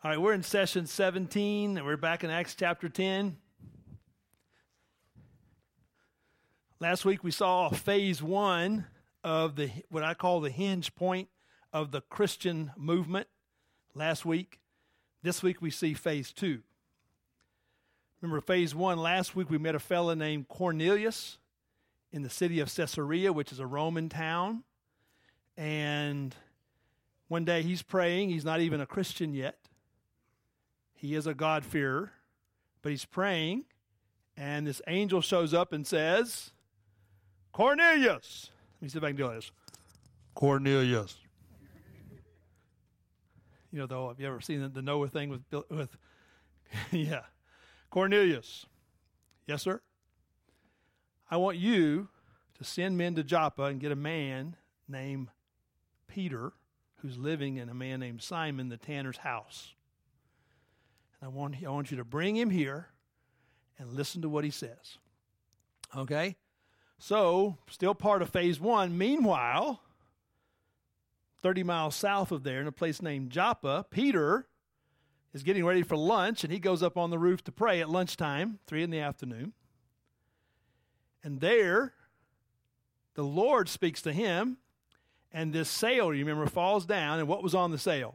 All right, we're in session 17, and we're back in Acts chapter 10. Last week we saw phase one of what I call the hinge point of the Christian movement last week. This week we see phase two. Remember phase one, last week we met a fellow named Cornelius in the city of Caesarea, which is a Roman town. And one day he's praying. He's not even a Christian yet. He is a God-fearer, but he's praying, and this angel shows up and says, Cornelius. Let me see if I can do this. Cornelius. You know, though, have you ever seen the Noah thing with yeah. Cornelius. Yes, sir? I want you to send men to Joppa and get a man named Peter who's living in a man named Simon the tanner's house. I want you to bring him here and listen to what he says. Okay? So, still part of phase one. Meanwhile, 30 miles south of there, in a place named Joppa, Peter is getting ready for lunch, and he goes up on the roof to pray at lunchtime, 3 p.m. And there, the Lord speaks to him, and this sail, you remember, falls down, and what was on the sail?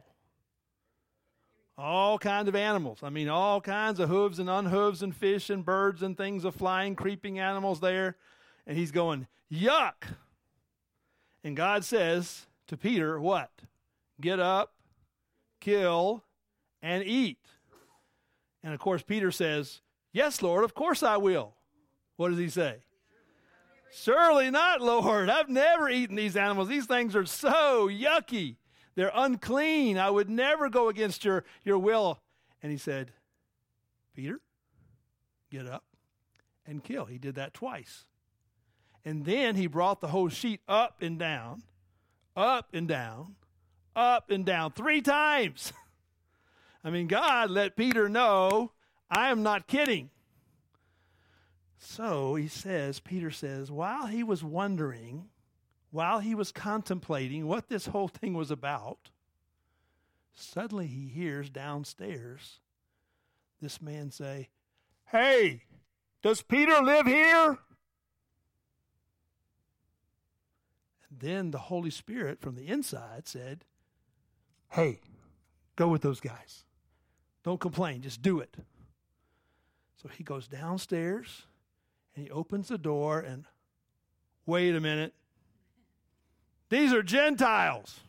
All kinds of animals. I mean, all kinds of hooves and unhooves and fish and birds and things of flying, creeping animals there. And he's going, yuck. And God says to Peter, what? Get up, kill, and eat. And of course, Peter says, yes, Lord, of course I will. What does he say? Surely not, Lord. I've never eaten these animals. These things are so yucky. They're unclean. I would never go against your will. And he said, Peter, get up and kill. He did that twice. And then he brought the whole sheet up and down, up and down, up and down 3 times. I mean, God let Peter know, I am not kidding. So Peter says, while he was wondering, while he was contemplating what this whole thing was about, suddenly he hears downstairs this man say, hey, does Peter live here? And then the Holy Spirit from the inside said, hey, go with those guys. Don't complain, just do it. So he goes downstairs and he opens the door and, wait a minute. These are Gentiles.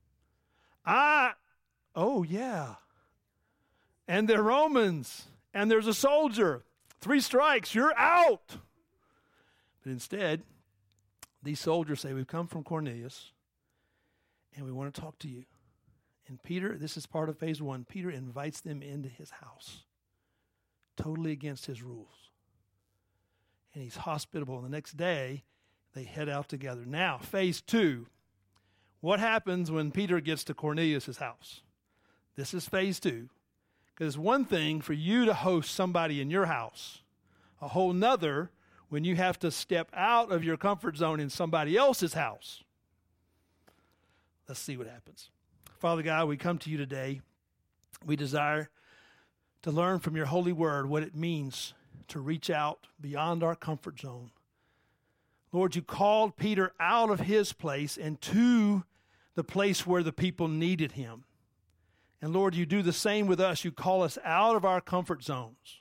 Oh yeah. And they're Romans. And there's a soldier. 3 strikes, you're out. But instead, these soldiers say, we've come from Cornelius, and we want to talk to you. And Peter, this is part of phase one, Peter invites them into his house, totally against his rules. And he's hospitable. And the next day, they head out together. Now, phase two. What happens when Peter gets to Cornelius' house? This is phase two. Because it's one thing for you to host somebody in your house, a whole nother when you have to step out of your comfort zone in somebody else's house. Let's see what happens. Father God, we come to you today. We desire to learn from your holy word what it means to reach out beyond our comfort zone. Lord, you called Peter out of his place and to the place where the people needed him. And Lord, you do the same with us. You call us out of our comfort zones,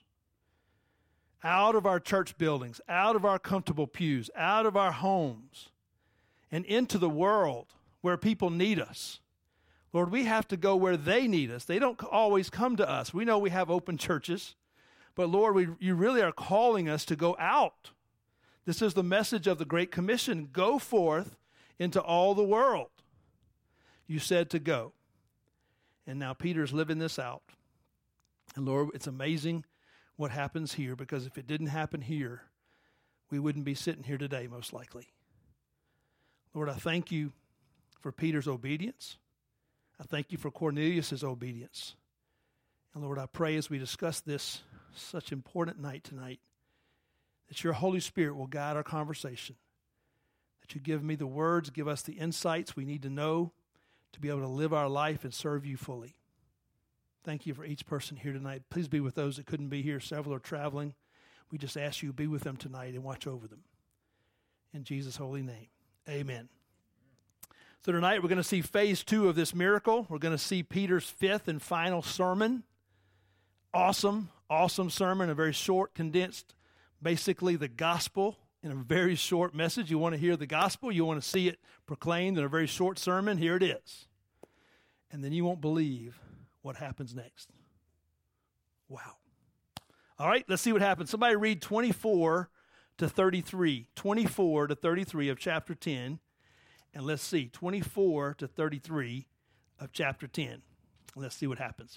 out of our church buildings, out of our comfortable pews, out of our homes, and into the world where people need us. Lord, we have to go where they need us. They don't always come to us. We know we have open churches, but Lord, you really are calling us to go out. This is the message of the Great Commission. Go forth into all the world. You said to go. And now Peter's living this out. And Lord, it's amazing what happens here, because if it didn't happen here, we wouldn't be sitting here today, most likely. Lord, I thank you for Peter's obedience. I thank you for Cornelius' obedience. And Lord, I pray as we discuss this such important night tonight, that your Holy Spirit will guide our conversation, that you give me the words, give us the insights we need to know to be able to live our life and serve you fully. Thank you for each person here tonight. Please be with those that couldn't be here. Several are traveling. We just ask you to be with them tonight and watch over them. In Jesus' holy name, amen. So tonight we're going to see phase 2 of this miracle. We're going to see Peter's 5th and final sermon. Awesome sermon, a very short, condensed, basically the gospel in a very short message. You want to hear the gospel, you want to see it proclaimed in a very short sermon, here it is. And then you won't believe what happens next. Wow. All right, let's see what happens. Somebody read 24 to 33. 24 to 33 of chapter 10. And let's see, 24 to 33 of chapter 10. Let's see what happens.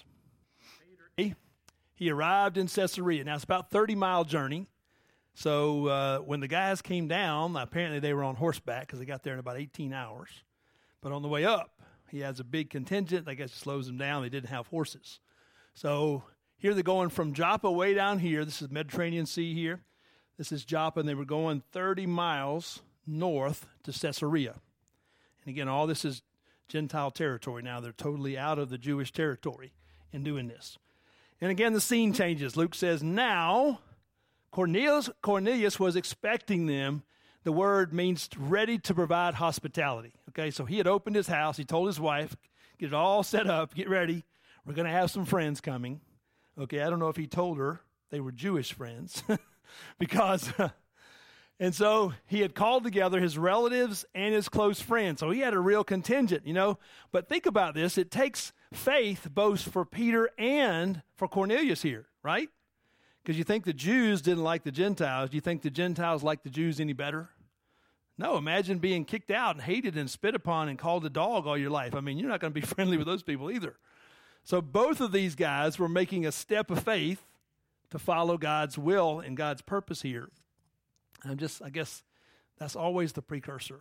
He arrived in Caesarea. Now, it's about a 30-mile journey. So when the guys came down, apparently they were on horseback because they got there in about 18 hours. But on the way up, he has a big contingent. I guess it slows them down. They didn't have horses. So here they're going from Joppa way down here. This is Mediterranean Sea here. This is Joppa, and they were going 30 miles north to Caesarea. And again, all this is Gentile territory now. They're totally out of the Jewish territory in doing this. And again, the scene changes. Luke says, now Cornelius was expecting them. The word means ready to provide hospitality. Okay, so he had opened his house. He told his wife, get it all set up, get ready. We're going to have some friends coming. Okay, I don't know if he told her they were Jewish friends because... And so he had called together his relatives and his close friends. So he had a real contingent, you know. But think about this. It takes faith both for Peter and for Cornelius here, right? Because you think the Jews didn't like the Gentiles. Do you think the Gentiles liked the Jews any better? No, imagine being kicked out and hated and spit upon and called a dog all your life. I mean, you're not going to be friendly with those people either. So both of these guys were making a step of faith to follow God's will and God's purpose here. I guess that's always the precursor.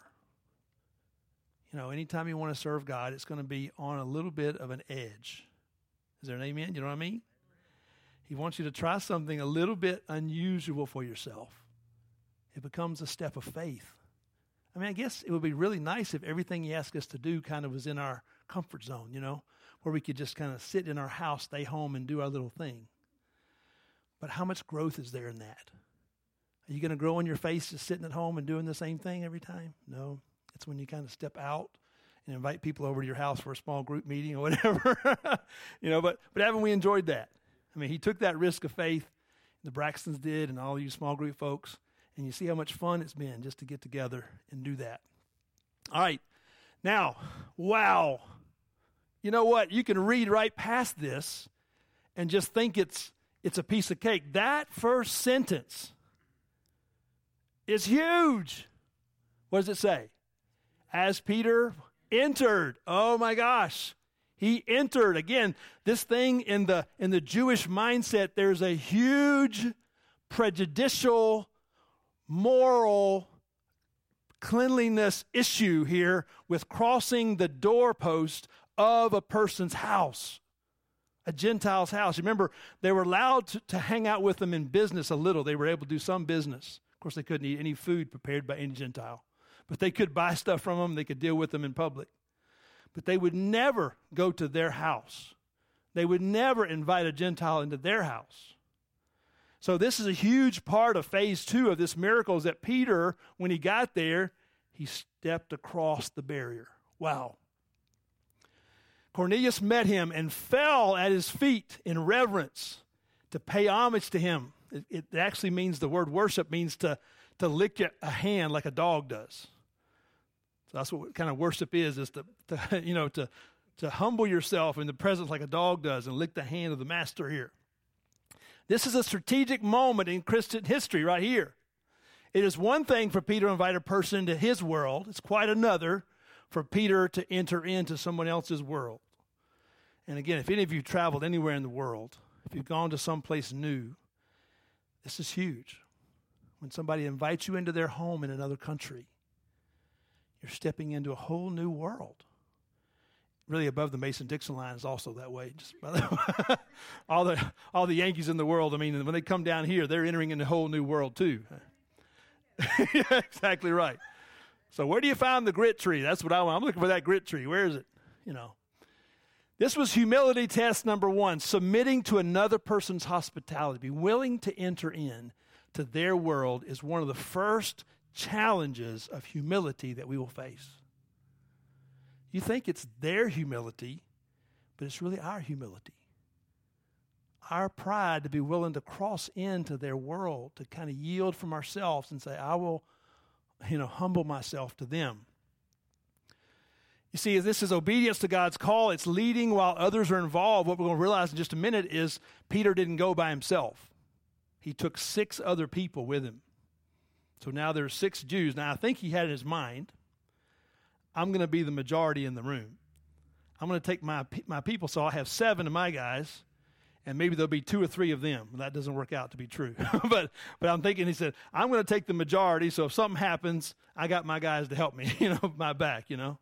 You know, anytime you want to serve God, it's going to be on a little bit of an edge. Is there an amen? You know what I mean? He wants you to try something a little bit unusual for yourself. It becomes a step of faith. I mean, I guess it would be really nice if everything he asked us to do kind of was in our comfort zone, you know, where we could just kind of sit in our house, stay home, and do our little thing. But how much growth is there in that? Are you going to grow in your face just sitting at home and doing the same thing every time? No. It's when you kind of step out and invite people over to your house for a small group meeting or whatever. You know, but haven't we enjoyed that? I mean, he took that risk of faith, the Braxtons did, and all you small group folks, and you see how much fun it's been just to get together and do that. All right. Now, wow. You know what? You can read right past this and just think it's a piece of cake. That first sentence is huge. What does it say? As Peter entered. Oh my gosh. He entered. Again, this thing in the Jewish mindset, there's a huge prejudicial, moral cleanliness issue here with crossing the doorpost of a person's house, a Gentile's house. Remember, they were allowed to hang out with them in business a little. They were able to do some business. Of course, they couldn't eat any food prepared by any Gentile, but they could buy stuff from them. They could deal with them in public, but they would never go to their house. They would never invite a Gentile into their house. So this is a huge part of phase 2 of this miracle is that Peter, when he got there, he stepped across the barrier. Wow. Cornelius met him and fell at his feet in reverence to pay homage to him. It actually means, the word worship means to lick a hand like a dog does. So that's what kind of worship is to humble yourself in the presence like a dog does and lick the hand of the master here. This is a strategic moment in Christian history right here. It is one thing for Peter to invite a person into his world. It's quite another for Peter to enter into someone else's world. And again, if any of you traveled anywhere in the world, if you've gone to someplace new, this is huge. When somebody invites you into their home in another country, you're stepping into a whole new world. Really, above the Mason-Dixon line is also that way. Just by the all the Yankees in the world, I mean, when they come down here, they're entering into a whole new world too. Yeah, exactly right. So where do you find the grit tree? That's what I want. I'm looking for that grit tree. Where is it? You know. This was humility test number 1, submitting to another person's hospitality. Be willing to enter in to their world is one of the first challenges of humility that we will face. You think it's their humility, but it's really our humility. Our pride to be willing to cross into their world, to kind of yield from ourselves and say, I will, humble myself to them. You see, this is obedience to God's call. It's leading while others are involved. What we're going to realize in just a minute is Peter didn't go by himself. He took 6 other people with him. So now there's 6 Jews. Now I think he had in his mind, I'm going to be the majority in the room. I'm going to take my people, so I'll have 7 of my guys, and maybe there'll be 2 or 3 of them. That doesn't work out to be true. but I'm thinking, he said, I'm going to take the majority, so if something happens, I got my guys to help me, my back,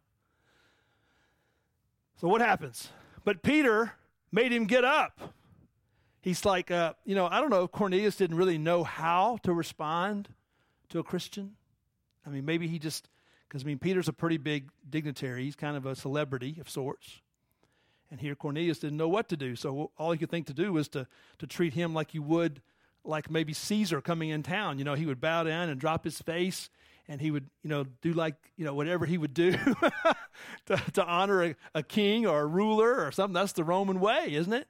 So what happens? But Peter made him get up. He's like, I don't know if Cornelius didn't really know how to respond to a Christian. I mean, maybe he just, because Peter's a pretty big dignitary. He's kind of a celebrity of sorts. And here Cornelius didn't know what to do. So all he could think to do was to treat him like you would, like maybe Caesar coming in town. He would bow down and drop his face, and he would, do like, whatever he would do to honor a king or a ruler or something. That's the Roman way, isn't it?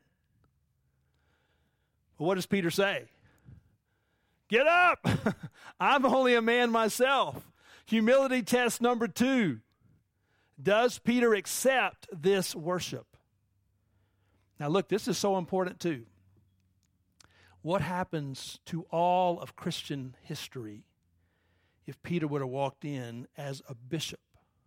Well, what does Peter say? Get up! I'm only a man myself. Humility test number 2. Does Peter accept this worship? Now look, this is so important too. What happens to all of Christian history if Peter would have walked in as a bishop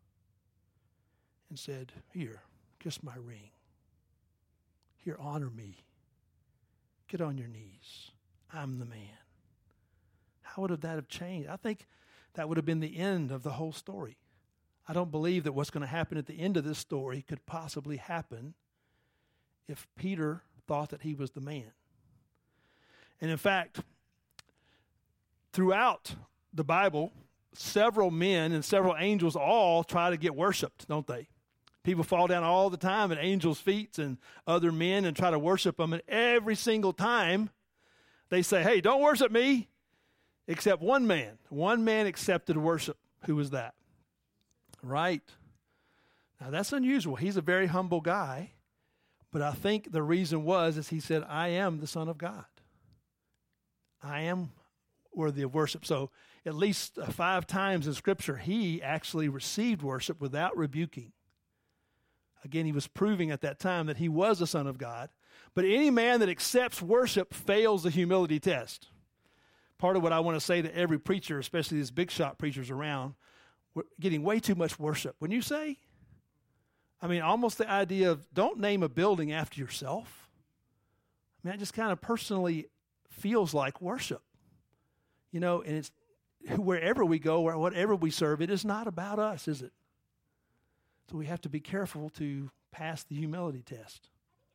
and said, here, kiss my ring. Here, honor me. Get on your knees. I'm the man. How would that have changed? I think that would have been the end of the whole story. I don't believe that what's going to happen at the end of this story could possibly happen if Peter thought that he was the man. And in fact, throughout the Bible, several men and several angels all try to get worshiped, don't they? People fall down all the time at angels' feet and other men and try to worship them. And every single time they say, hey, don't worship me, except one man. One man accepted worship. Who was that? Right. Now that's unusual. He's a very humble guy. But I think the reason is he said, I am the Son of God. I am worthy of worship. So at least 5 times in Scripture, he actually received worship without rebuking. Again, he was proving at that time that he was the Son of God. But any man that accepts worship fails the humility test. Part of what I want to say to every preacher, especially these big shot preachers around, we're getting way too much worship. When you say, almost the idea of don't name a building after yourself. That just kind of personally feels like worship. And it's wherever we go or whatever we serve, it is not about us, is it? So we have to be careful to pass the humility test.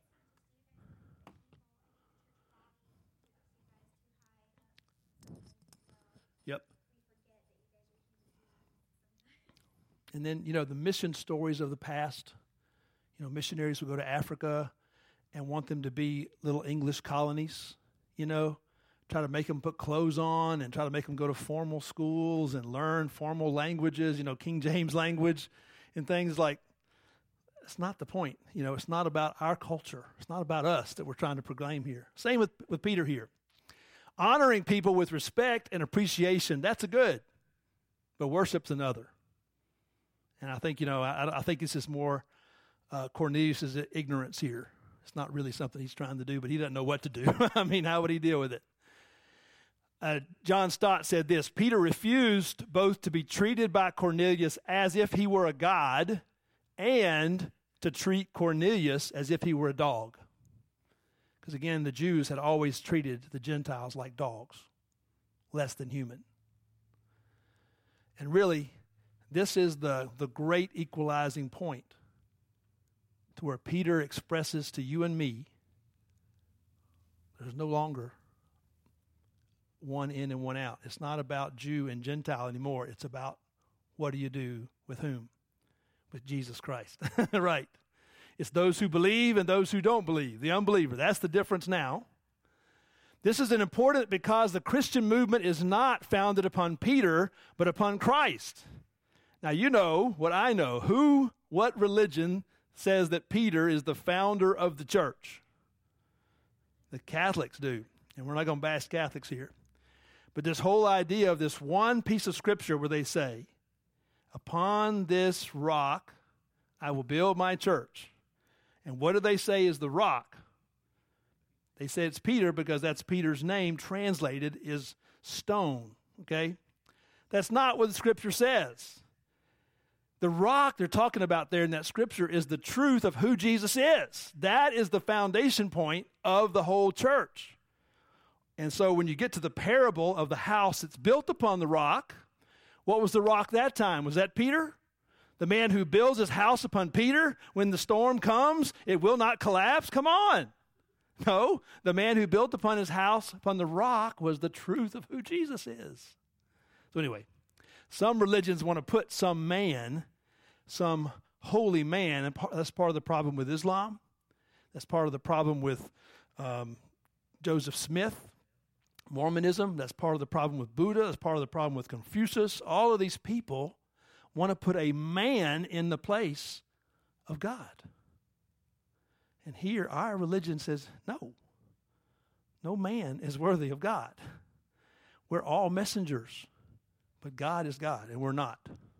Yep. And then, the mission stories of the past. Missionaries would go to Africa and want them to be little English colonies, try to make them put clothes on and try to make them go to formal schools and learn formal languages, King James language and things like, it's not the point. It's not about our culture. It's not about us that we're trying to proclaim here. Same with Peter here. Honoring people with respect and appreciation, that's a good, but worship's another. And I think, I think this is more Cornelius' ignorance here. It's not really something he's trying to do, but he doesn't know what to do. How would he deal with it? John Stott said this, Peter refused both to be treated by Cornelius as if he were a god and to treat Cornelius as if he were a dog. Because again, the Jews had always treated the Gentiles like dogs, less than human. And really, this is the great equalizing point to where Peter expresses to you and me, there's no longer one in and one out. It's not about Jew and Gentile anymore. It's about what do you do with whom? With Jesus Christ, right? It's those who believe and those who don't believe, the unbeliever. That's the difference now. This is important because the Christian movement is not founded upon Peter, but upon Christ. Now, you know what I know. What religion says that Peter is the founder of the church? The Catholics do. And we're not going to bash Catholics here. But this whole idea of this one piece of scripture where they say, upon this rock I will build my church. And what do they say is the rock? They say it's Peter because that's Peter's name translated is stone, okay? That's not what the scripture says. The rock they're talking about there in that scripture is the truth of who Jesus is. That is the foundation point of the whole church. And so when you get to the parable of the house that's built upon the rock, what was the rock that time? Was that Peter? The man who builds his house upon Peter, when the storm comes, it will not collapse? Come on. No, the man who built upon his house upon the rock was the truth of who Jesus is. So anyway, some religions want to put some man, some holy man, and that's part of the problem with Islam. That's part of the problem with Joseph Smith, Mormonism. That's part of the problem with Buddha. That's part of the problem with Confucius. All of these people want to put a man in the place of God. And here our religion says, no man is worthy of God. We're all messengers, but God is God, and we're not.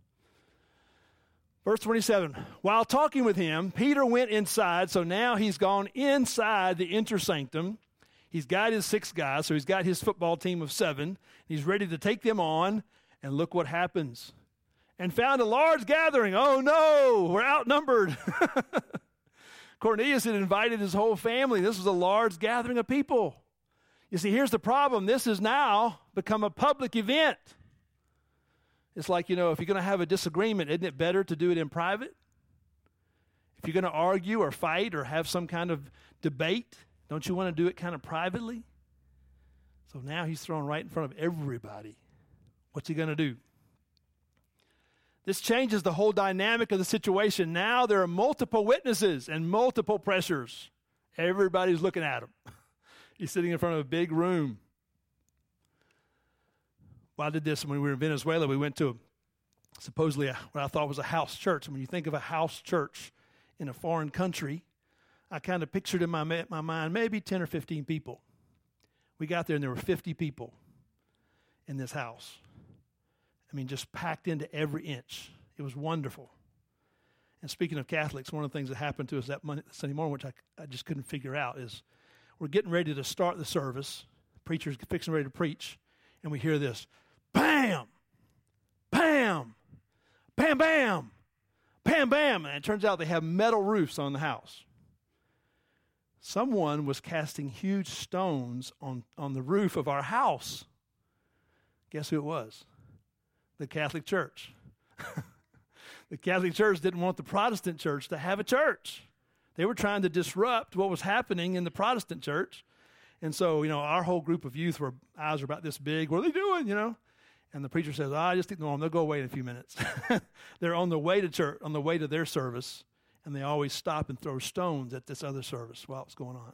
Verse 27, while talking with him, Peter went inside, so now he's gone inside the inner sanctum. He's got his 6 guys, so he's got his football team of 7. He's ready to take them on, and look what happens. And found a large gathering. Oh no, we're outnumbered. Cornelius had invited his whole family. This was a large gathering of people. You see, here's the problem. This has now become a public event. It's like, if you're going to have a disagreement, isn't it better to do it in private? If you're going to argue or fight or have some kind of debate, don't you want to do it kind of privately? So now he's thrown right in front of everybody. What's he going to do? This changes the whole dynamic of the situation. Now there are multiple witnesses and multiple pressures. Everybody's looking at him. He's sitting in front of a big room. Well, I did this when we were in Venezuela. We went to supposedly what I thought was a house church. And when you think of a house church in a foreign country, I kind of pictured in my mind maybe 10 or 15 people. We got there and there were 50 people in this house. I mean, just packed into every inch. It was wonderful. And speaking of Catholics, one of the things that happened to us that Sunday morning, which I just couldn't figure out, is we're getting ready to start the service. The preacher's fixing ready to preach, and we hear this, bam, bam, bam, bam, bam, bam. And it turns out they have metal roofs on the house. Someone was casting huge stones on the roof of our house. Guess who it was? The Catholic Church. The Catholic Church didn't want the Protestant church to have a church. They were trying to disrupt what was happening in the Protestant church. And so, our whole group of youth eyes were about this big. What are they doing, And the preacher says, just ignore them. They'll go away in a few minutes. They're on the way to church, on the way to their service, and they always stop and throw stones at this other service while it's going on.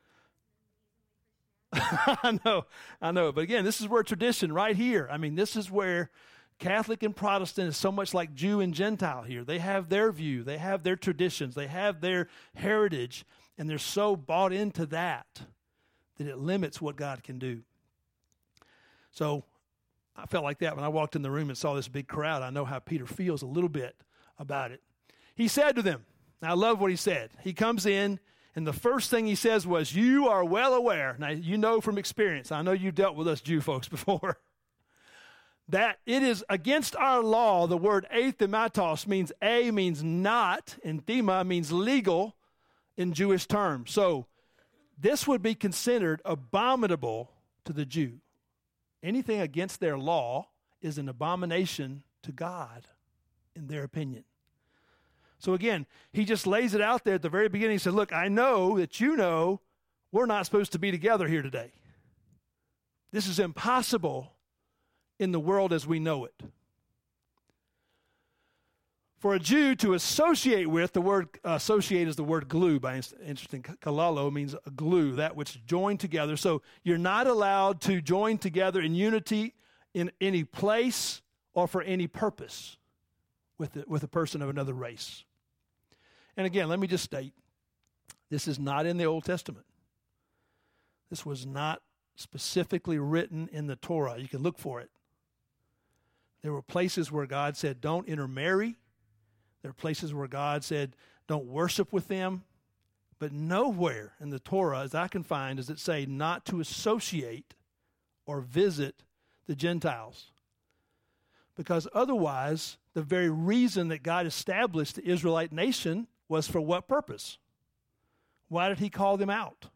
I know. But again, this is where tradition right here. I mean, this is where Catholic and Protestant is so much like Jew and Gentile here. They have their view. They have their traditions. They have their heritage. And they're so bought into that it limits what God can do. So I felt like that when I walked in the room and saw this big crowd. I know how Peter feels a little bit about it. He said to them, I love what he said. He comes in, and the first thing he says was, you are well aware. Now, you know from experience. I know you've dealt with us Jew folks before. That it is against our law. The word athematos means means not, and thema means legal in Jewish terms. So this would be considered abominable to the Jew. Anything against their law is an abomination to God, in their opinion. So again, he just lays it out there at the very beginning. He said, look, I know that we're not supposed to be together here today. This is impossible in the world as we know it. For a Jew to associate with, the word associate is the word glue. By interesting, kalalo means a glue, that which joined together. So you're not allowed to join together in unity in any place or for any purpose with a person of another race. And again, let me just state, this is not in the Old Testament. This was not specifically written in the Torah. You can look for it. There were places where God said, don't intermarry. There are places where God said, don't worship with them. But nowhere in the Torah, as I can find, does it say not to associate or visit the Gentiles. Because otherwise, the very reason that God established the Israelite nation was for what purpose? Why did he call them out?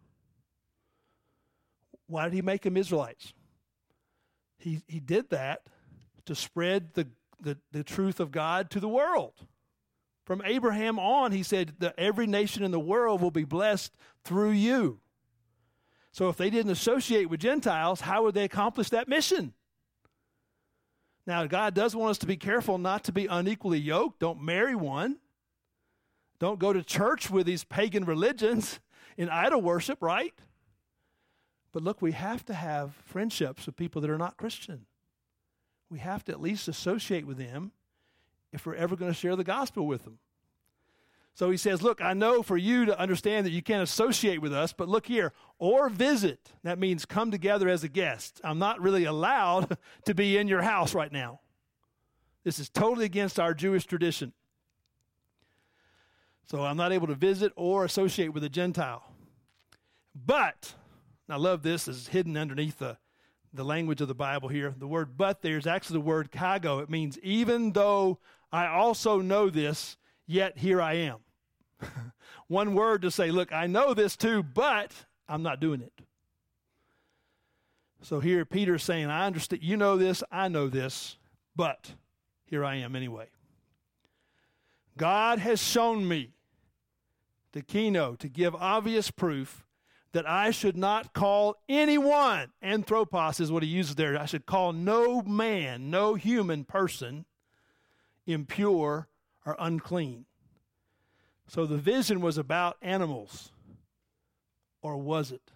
Why did he make them Israelites? He did that to spread the truth of God to the world. From Abraham on, he said that every nation in the world will be blessed through you. So if they didn't associate with Gentiles, how would they accomplish that mission? Now, God does want us to be careful not to be unequally yoked. Don't marry one. Don't go to church with these pagan religions in idol worship, right? But look, we have to have friendships with people that are not Christian. We have to at least associate with them if we're ever going to share the gospel with them. So he says, look, I know for you to understand that you can't associate with us, but look here, or visit. That means come together as a guest. I'm not really allowed to be in your house right now. This is totally against our Jewish tradition. So I'm not able to visit or associate with a Gentile. But, and I love this, is hidden underneath the language of the Bible here. The word but there is actually the word kago. It means even though I also know this, yet here I am. One word to say, look, I know this too, but I'm not doing it. So here Peter's saying, I understand, you know this, I know this, but here I am anyway. God has shown me, the kino, to give obvious proof that I should not call anyone, anthropos is what he uses there, I should call no man, no human person, impure or unclean. So the vision was about animals, or was it?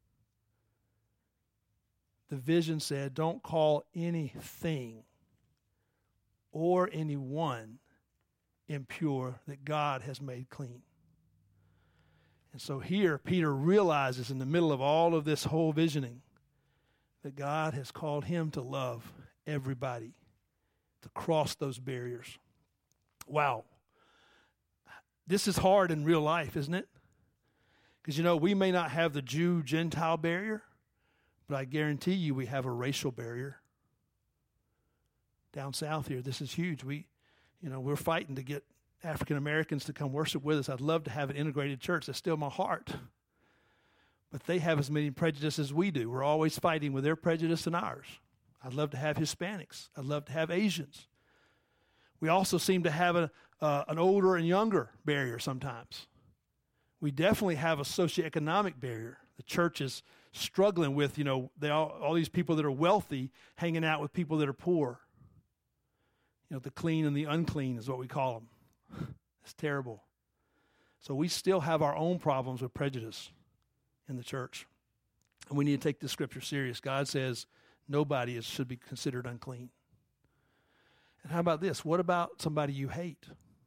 The vision said, don't call anything or anyone impure that God has made clean. And so here, Peter realizes in the middle of all of this whole visioning that God has called him to love everybody, to cross those barriers. Wow. This is hard in real life, isn't it? Because, we may not have the Jew-Gentile barrier, but I guarantee you we have a racial barrier. Down south here, this is huge. We're fighting to get African Americans to come worship with us. I'd love to have an integrated church. That's still my heart. But they have as many prejudices as we do. We're always fighting with their prejudice and ours. I'd love to have Hispanics. I'd love to have Asians. We also seem to have an older and younger barrier sometimes. We definitely have a socioeconomic barrier. The church is struggling with, all these people that are wealthy hanging out with people that are poor. The clean and the unclean is what we call them. It's terrible. So we still have our own problems with prejudice in the church. And we need to take this scripture serious. God says nobody should be considered unclean. And how about this? What about somebody you hate?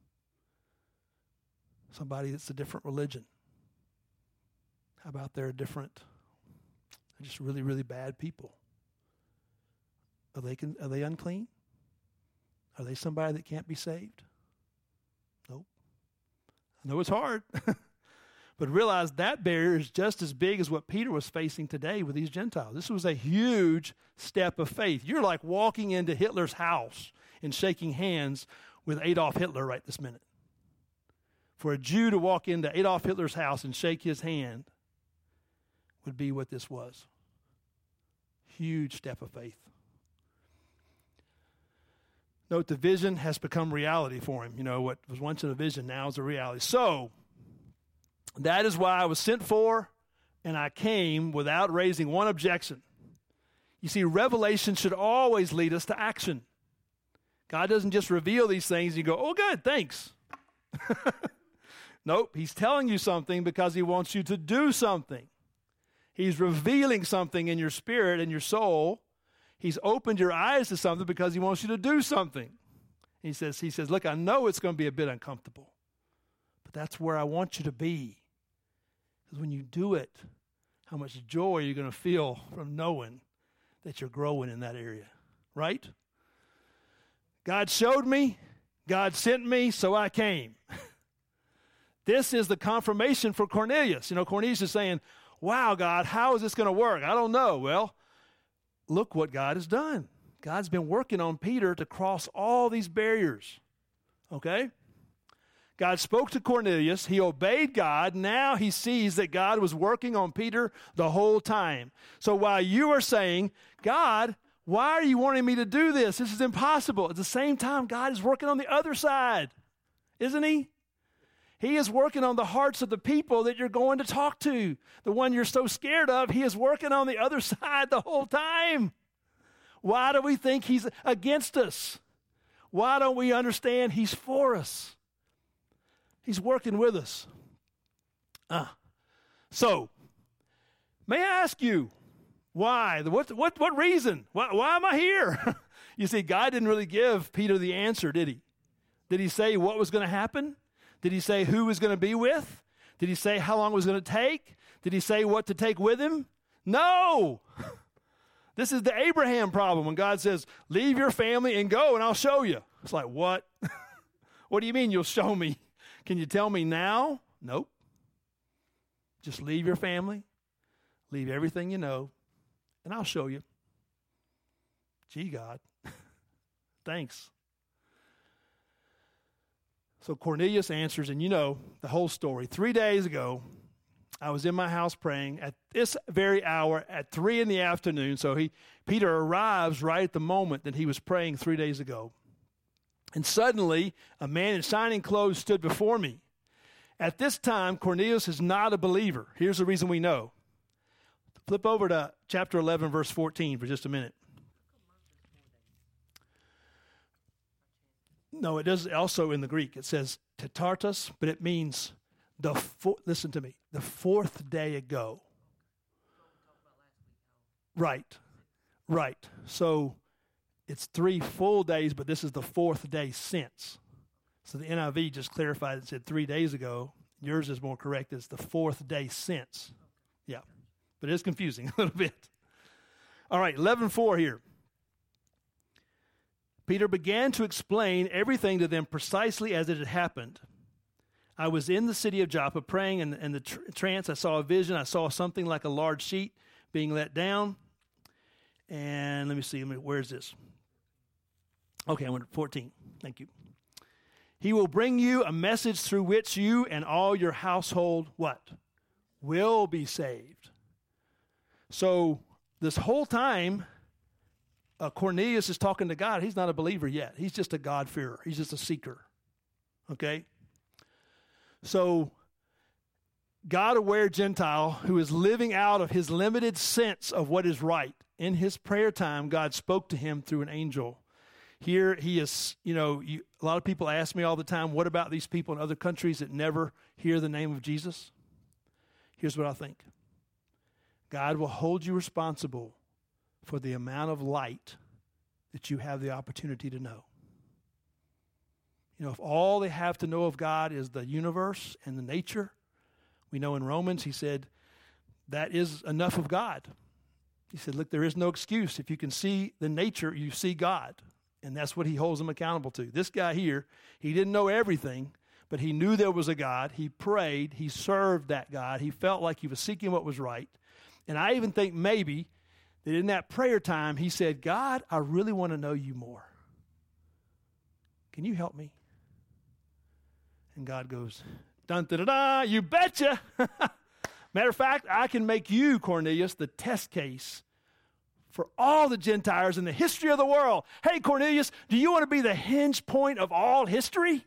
Somebody that's a different religion. How about they're just really, really bad people? Are they unclean? Are they somebody that can't be saved? Nope. I know it's hard. But realize that barrier is just as big as what Peter was facing today with these Gentiles. This was a huge step of faith. You're like walking into Hitler's house and shaking hands with Adolf Hitler right this minute. For a Jew to walk into Adolf Hitler's house and shake his hand would be what this was. Huge step of faith. Note the vision has become reality for him. What was once a vision now is a reality. So, that is why I was sent for, and I came without raising one objection. You see, revelation should always lead us to action. God doesn't just reveal these things and you go, oh, good, thanks. Nope, he's telling you something because he wants you to do something. He's revealing something in your spirit and your soul. He's opened your eyes to something because he wants you to do something. He says, look, I know it's going to be a bit uncomfortable, but that's where I want you to be. Because when you do it, how much joy you're going to feel from knowing that you're growing in that area, right? God showed me, God sent me, so I came. This is the confirmation for Cornelius. Cornelius is saying, wow, God, how is this going to work? I don't know. Well, look what God has done. God's been working on Peter to cross all these barriers, okay? God spoke to Cornelius. He obeyed God. Now he sees that God was working on Peter the whole time. So while you are saying, God, why are you wanting me to do this? This is impossible. At the same time, God is working on the other side, isn't he? He is working on the hearts of the people that you're going to talk to. The one you're so scared of, he is working on the other side the whole time. Why do we think he's against us? Why don't we understand he's for us? He's working with us. So, may I ask you, why? What reason? Why am I here? You see, God didn't really give Peter the answer, did he? Did he say what was going to happen? Did he say who was going to be with? Did he say how long it was going to take? Did he say what to take with him? No. This is the Abraham problem when God says, leave your family and go and I'll show you. It's like, what? What do you mean you'll show me? Can you tell me now? Nope. Just leave your family, leave everything you know, and I'll show you. Gee, God, thanks. So Cornelius answers, and you know the whole story. 3 days ago, I was in my house praying at this very hour at 3 p.m. So Peter arrives right at the moment that he was praying 3 days ago. And suddenly, a man in shining clothes stood before me. At this time, Cornelius is not a believer. Here's the reason we know. Flip over to chapter 11, verse 14 for just a minute. No, it does also in the Greek. It says tetartos, but it means listen to me, the fourth day ago. Right. So it's 3 full days, but this is the 4th day since. So the NIV just clarified and said 3 days ago. Yours is more correct. It's the 4th day since. Yeah, but it's confusing a little bit. All right, 11:4 here. Peter began to explain everything to them precisely as it had happened. I was in the city of Joppa praying in the trance. I saw a vision. I saw something like a large sheet being let down. And let me see, where's this? Okay, I went to 14. Thank you. He will bring you a message through which you and all your household, what? Will be saved. So this whole time, Cornelius is talking to God. He's not a believer yet. He's just a God-fearer. He's just a seeker. Okay? So, God-aware Gentile who is living out of his limited sense of what is right. In his prayer time, God spoke to him through an angel. Here he is, a lot of people ask me all the time, what about these people in other countries that never hear the name of Jesus? Here's what I think. God will hold you responsible for the amount of light that you have the opportunity to know. If all they have to know of God is the universe and the nature, we know in Romans he said, that is enough of God. He said, look, there is no excuse. If you can see the nature, you see God. And that's what he holds them accountable to. This guy here, he didn't know everything, but he knew there was a God. He prayed. He served that God. He felt like he was seeking what was right. And I even think maybe that in that prayer time, he said, God, I really want to know you more. Can you help me? And God goes, dun-da-da-da, you betcha. Matter of fact, I can make you, Cornelius, the test case for all the Gentiles in the history of the world. Hey, Cornelius, do you want to be the hinge point of all history?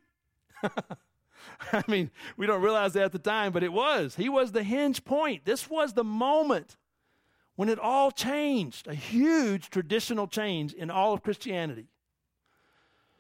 I mean, we don't realize that at the time, but it was. He was the hinge point. This was the moment when it all changed, a huge traditional change in all of Christianity.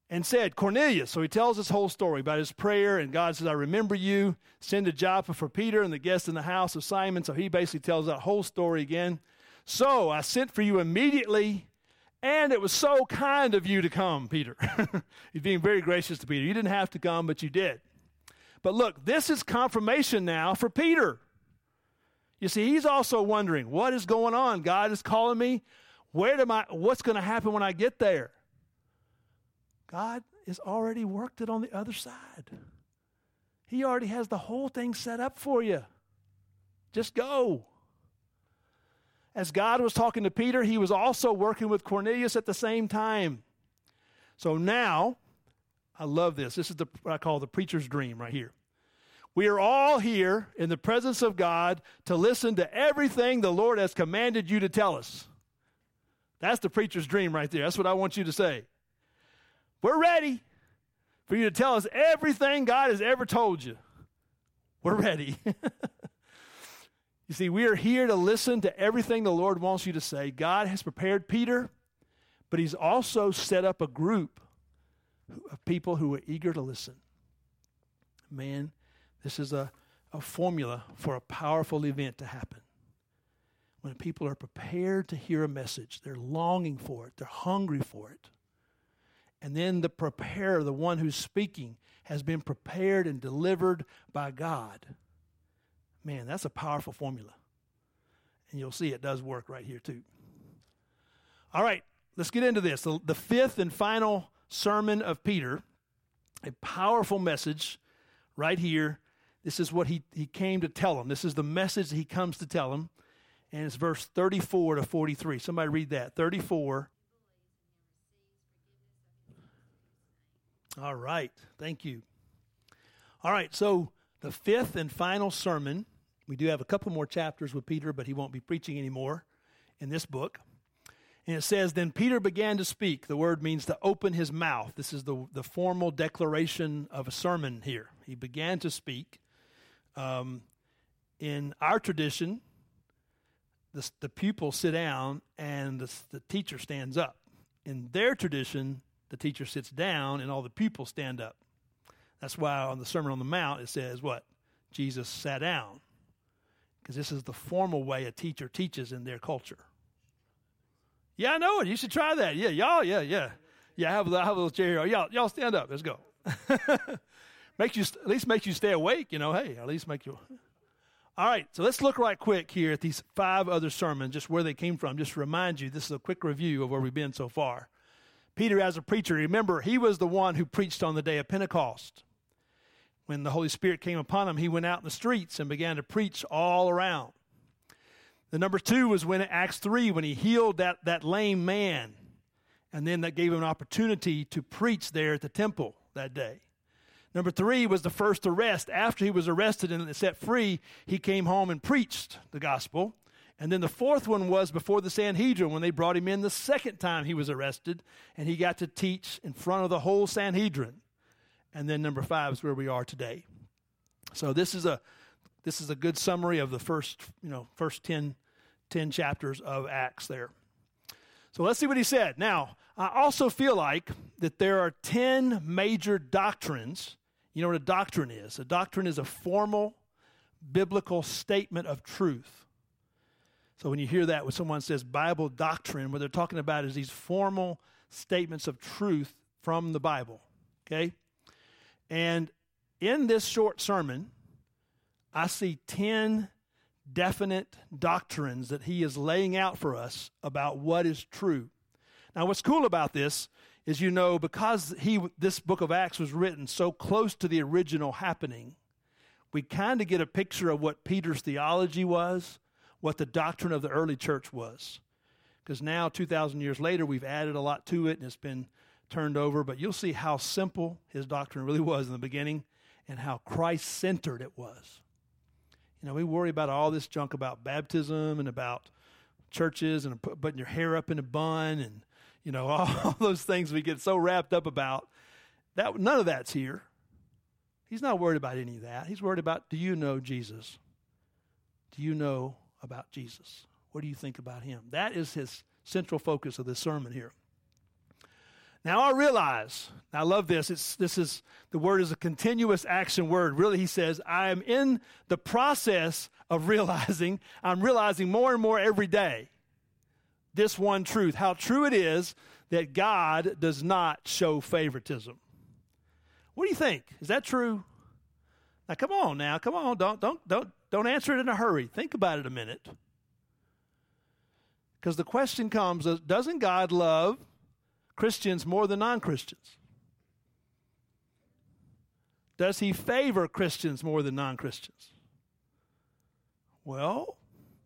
and said, Cornelius. So he tells this whole story about his prayer, and God says, I remember you. Send to Joppa for Peter and the guests in the house of Simon. So he basically tells that whole story again. So I sent for you immediately, and it was so kind of you to come, Peter. He's being very gracious to Peter. You didn't have to come, but you did. But look, this is confirmation now for Peter. You see, he's also wondering, what is going on? God is calling me. What's going to happen when I get there? God has already worked it on the other side. He already has the whole thing set up for you. Just go. As God was talking to Peter, he was also working with Cornelius at the same time. So now, I love this. This is what I call the preacher's dream right here. We are all here in the presence of God to listen to everything the Lord has commanded you to tell us. That's the preacher's dream right there. That's what I want you to say. We're ready for you to tell us everything God has ever told you. We're ready. You see, we are here to listen to everything the Lord wants you to say. God has prepared Peter, but he's also set up a group of people who are eager to listen. Man, this is a formula for a powerful event to happen. When people are prepared to hear a message, they're longing for it, they're hungry for it. And then the preparer, the one who's speaking, has been prepared and delivered by God. Man, that's a powerful formula. And you'll see it does work right here too. All right, let's get into this. The fifth and final sermon of Peter, a powerful message right here. This is what he came to tell them. This is the message that he comes to tell them. And it's verse 34 to 43. Somebody read that. 34. All right. Thank you. All right. So the fifth and final sermon, we do have a couple more chapters with Peter, but he won't be preaching anymore in this book. And it says, then Peter began to speak. The word means to open his mouth. This is the formal declaration of a sermon here. He began to speak. In our tradition, the pupils sit down and the teacher stands up. In their tradition, the teacher sits down and all the pupils stand up. That's why on the Sermon on the Mount it says what? Jesus sat down. Because this is the formal way a teacher teaches in their culture. Yeah, I know it. You should try that. Yeah, y'all, yeah. Yeah, I have a little chair here. Y'all stand up. Let's go. At least makes you stay awake, hey, at least make you. All right, so let's look right quick here at these 5 other sermons, just where they came from, just to remind you, this is a quick review of where we've been so far. Peter, as a preacher, remember, he was the one who preached on the day of Pentecost. When the Holy Spirit came upon him, he went out in the streets and began to preach all around. The number 2 was when Acts 3, when he healed that lame man. And then that gave him an opportunity to preach there at the temple that day. Number 3 was the first arrest. After he was arrested and set free, he came home and preached the gospel. And then the 4th one was before the Sanhedrin, when they brought him in the second time he was arrested, and he got to teach in front of the whole Sanhedrin. And then number 5 is where we are today. So this is a good summary of the first 10 chapters of Acts there. So let's see what he said. Now, I also feel like that there are 10 major doctrines. You know what a doctrine is? A doctrine is a formal biblical statement of truth. So when you hear that, when someone says Bible doctrine, what they're talking about is these formal statements of truth from the Bible, okay? And in this short sermon, I see 10 definite doctrines that he is laying out for us about what is true. Now, what's cool about this is, because this book of Acts was written so close to the original happening, we kind of get a picture of what Peter's theology was, what the doctrine of the early church was. Because now, 2,000 years later, we've added a lot to it, and it's been turned over. But you'll see how simple his doctrine really was in the beginning and how Christ-centered it was. We worry about all this junk about baptism and about churches and putting your hair up in a bun and, all those things we get so wrapped up about. None of that's here. He's not worried about any of that. He's worried about, do you know Jesus? Do you know about Jesus? What do you think about him? That is his central focus of this sermon here. Now I realize, I love this, the word is a continuous action word. Really, he says, I am in the process of realizing, I'm realizing more and more every day this one truth, how true it is that God does not show favoritism. What do you think? Is that true? Now, come on. Don't answer it in a hurry. Think about it a minute. Because the question comes, doesn't God love Christians more than non-Christians? Does he favor Christians more than non-Christians? Well,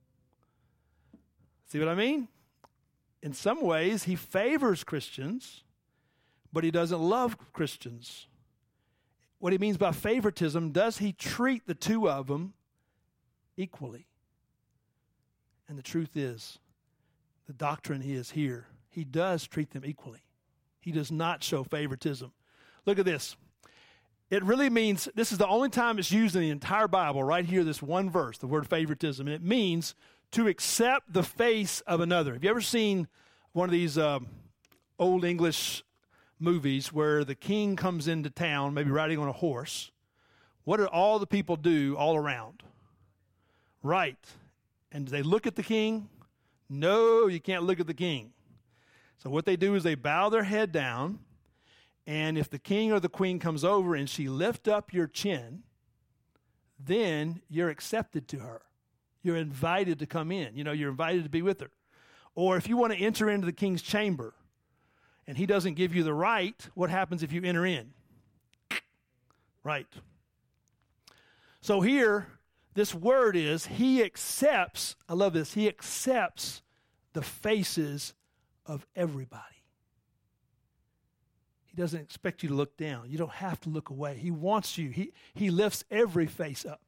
see what I mean? In some ways, he favors Christians, but he doesn't love Christians. What he means by favoritism, does he treat the two of them equally? And the truth is, the doctrine is here. He does treat them equally. He does not show favoritism. Look at this. It really means, this is the only time it's used in the entire Bible, right here, this one verse, the word favoritism. And it means to accept the face of another. Have you ever seen one of these old English movies where the king comes into town, maybe riding on a horse? What do all the people do all around? Right. And do they look at the king? No, you can't look at the king. So what they do is they bow their head down, and if the king or the queen comes over and she lifts up your chin, then you're accepted to her. You're invited to come in. You're invited to be with her. Or if you want to enter into the king's chamber and he doesn't give you the right, what happens if you enter in? Right. So here, this word is, he accepts, I love this, he accepts the faces of everybody. He doesn't expect you to look down. You don't have to look away. He wants you. He lifts every face up.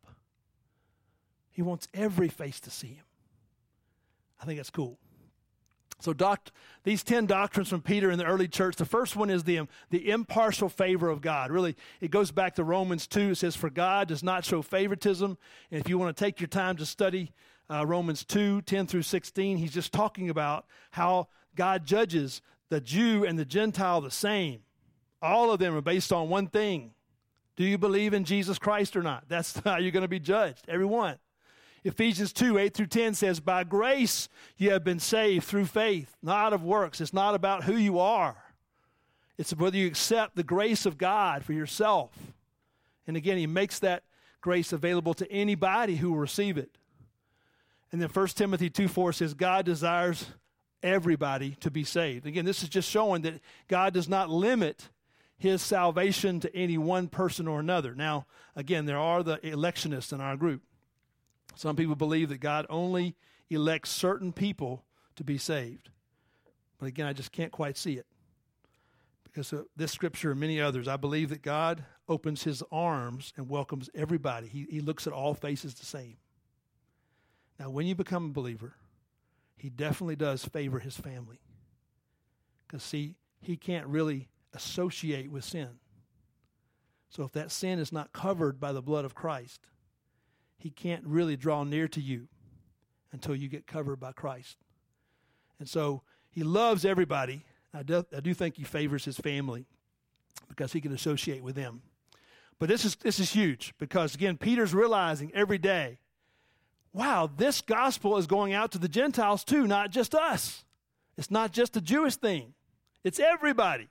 He wants every face to see him. I think that's cool. So these 10 doctrines from Peter in the early church, the first one is the impartial favor of God. Really, it goes back to Romans 2. It says, for God does not show favoritism. And if you want to take your time to study Romans 2, 10 through 16, he's just talking about how God judges the Jew and the Gentile the same. All of them are based on one thing. Do you believe in Jesus Christ or not? That's how you're going to be judged, everyone. Ephesians 2, 8 through 10 says, by grace you have been saved through faith, not of works. It's not about who you are. It's whether you accept the grace of God for yourself. And again, he makes that grace available to anybody who will receive it. And then 1 Timothy 2:4 says, God desires everybody to be saved. Again, this is just showing that God does not limit his salvation to any one person or another. Now, again, there are the electionists in our group. Some people believe that God only elects certain people to be saved. But again, I just can't quite see it. Because of this scripture and many others, I believe that God opens his arms and welcomes everybody. He looks at all faces the same. Now, when you become a believer, he definitely does favor his family. Because, see, he can't really associate with sin. So if that sin is not covered by the blood of Christ, he can't really draw near to you until you get covered by Christ. And so he loves everybody. I do think he favors his family because he can associate with them. But this is huge because, again, Peter's realizing every day, wow, this gospel is going out to the Gentiles too, not just us. It's not just a Jewish thing. It's everybody.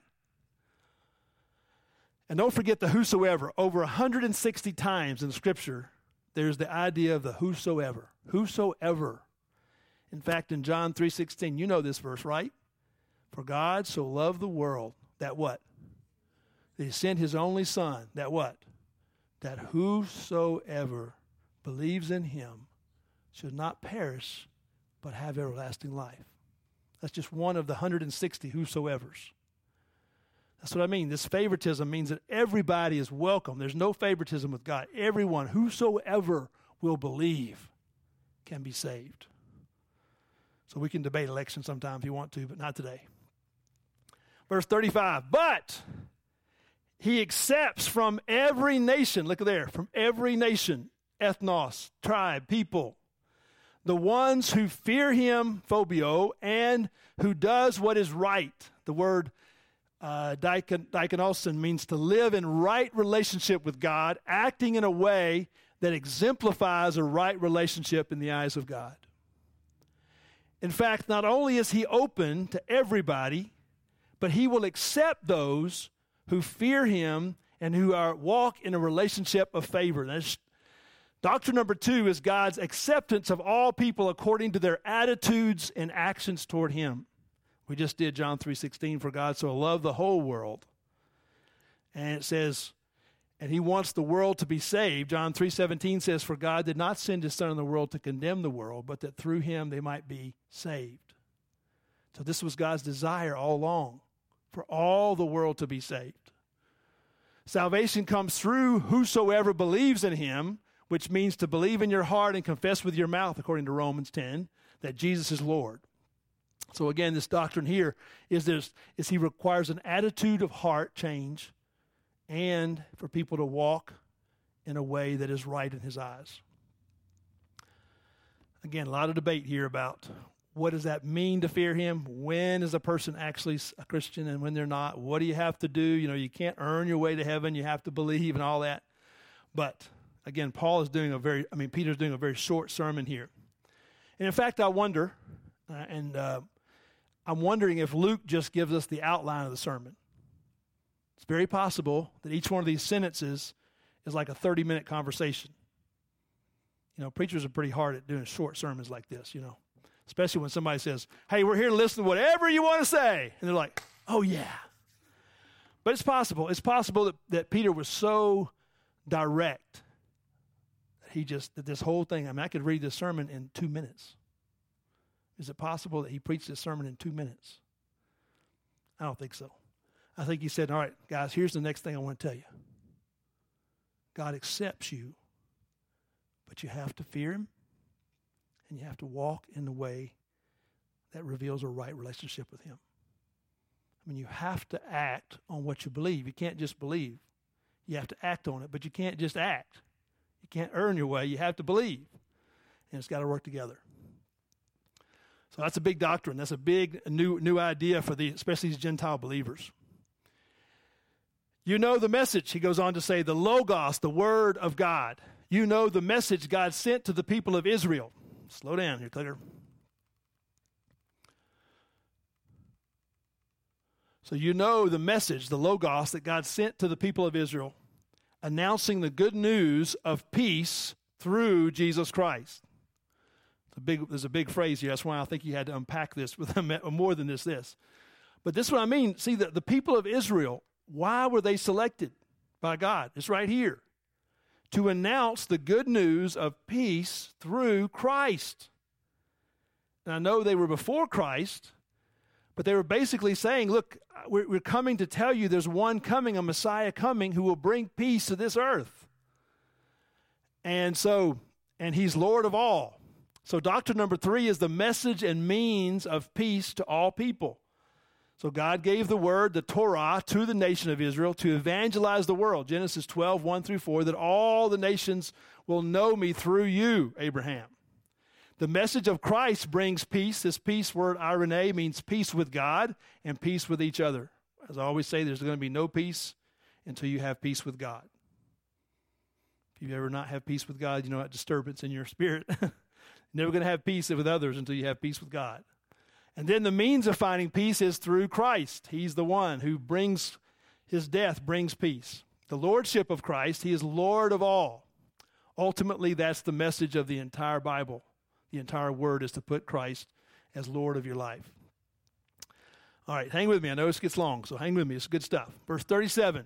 And don't forget the whosoever. Over 160 times in the Scripture, there's the idea of the whosoever. Whosoever. In fact, in John 3:16, you know this verse, right? For God so loved the world, that what? That he sent his only son, that what? That whosoever believes in him should not perish, but have everlasting life. That's just one of the 160 whosoevers. That's what I mean. This favoritism means that everybody is welcome. There's no favoritism with God. Everyone, whosoever will believe, can be saved. So we can debate election sometime if you want to, but not today. Verse 35, but he accepts from every nation, look there, from every nation, ethnos, tribe, people, the ones who fear him, phobio, and who does what is right. The word Diakonosin means to live in right relationship with God, acting in a way that exemplifies a right relationship in the eyes of God. In fact, not only is he open to everybody, but he will accept those who fear him and who walk in a relationship of favor. That's doctrine number 2 is God's acceptance of all people according to their attitudes and actions toward him. We just did John 3:16, for God so loved the whole world. And it says, and he wants the world to be saved. John 3:17 says, for God did not send his Son in the world to condemn the world, but that through him they might be saved. So this was God's desire all along, for all the world to be saved. Salvation comes through whosoever believes in him, which means to believe in your heart and confess with your mouth, according to Romans 10, that Jesus is Lord. So again, this doctrine here is he requires an attitude of heart change and for people to walk in a way that is right in his eyes. Again, a lot of debate here about what does that mean to fear him? When is a person actually a Christian and when they're not? What do you have to do? You can't earn your way to heaven. You have to believe and all that. But again, Peter's doing a very short sermon here. And in fact, I wonder, I'm wondering if Luke just gives us the outline of the sermon. It's very possible that each one of these sentences is like a 30-minute conversation. Preachers are pretty hard at doing short sermons like this, especially when somebody says, hey, we're here to listen to whatever you want to say. And they're like, oh, yeah. But it's possible. It's possible that Peter was so direct that this whole thing, I could read this sermon in 2 minutes. Is it possible that he preached this sermon in 2 minutes? I don't think so. I think he said, all right, guys, here's the next thing I want to tell you. God accepts you, but you have to fear him, and you have to walk in the way that reveals a right relationship with him. You have to act on what you believe. You can't just believe. You have to act on it, but you can't just act. You can't earn your way. You have to believe, and it's got to work together. So that's a big doctrine. That's a big new idea for especially these Gentile believers. The message, he goes on to say, the Logos, the Word of God. The message God sent to the people of Israel. Slow down here, Clicker. So the message, the Logos that God sent to the people of Israel, announcing the good news of peace through Jesus Christ. There's a big phrase here. That's why I think you had to unpack this with more than this. But this is what I mean. See, the people of Israel, why were they selected by God? It's right here. To announce the good news of peace through Christ. And I know they were before Christ, but they were basically saying, look, we're coming to tell you there's one coming, a Messiah coming, who will bring peace to this earth. And he's Lord of all. So doctrine number 3 is the message and means of peace to all people. So God gave the word, the Torah, to the nation of Israel to evangelize the world. Genesis 12, 1-4, that all the nations will know me through you, Abraham. The message of Christ brings peace. This peace word, irene, means peace with God and peace with each other. As I always say, there's going to be no peace until you have peace with God. If you ever not have peace with God, that disturbance in your spirit. Never going to have peace with others until you have peace with God. And then the means of finding peace is through Christ. He's the one who brings, his death brings peace. The lordship of Christ, he is Lord of all. Ultimately, that's the message of the entire Bible. The entire word is to put Christ as Lord of your life. All right, hang with me. I know this gets long, so hang with me. It's good stuff. Verse 37.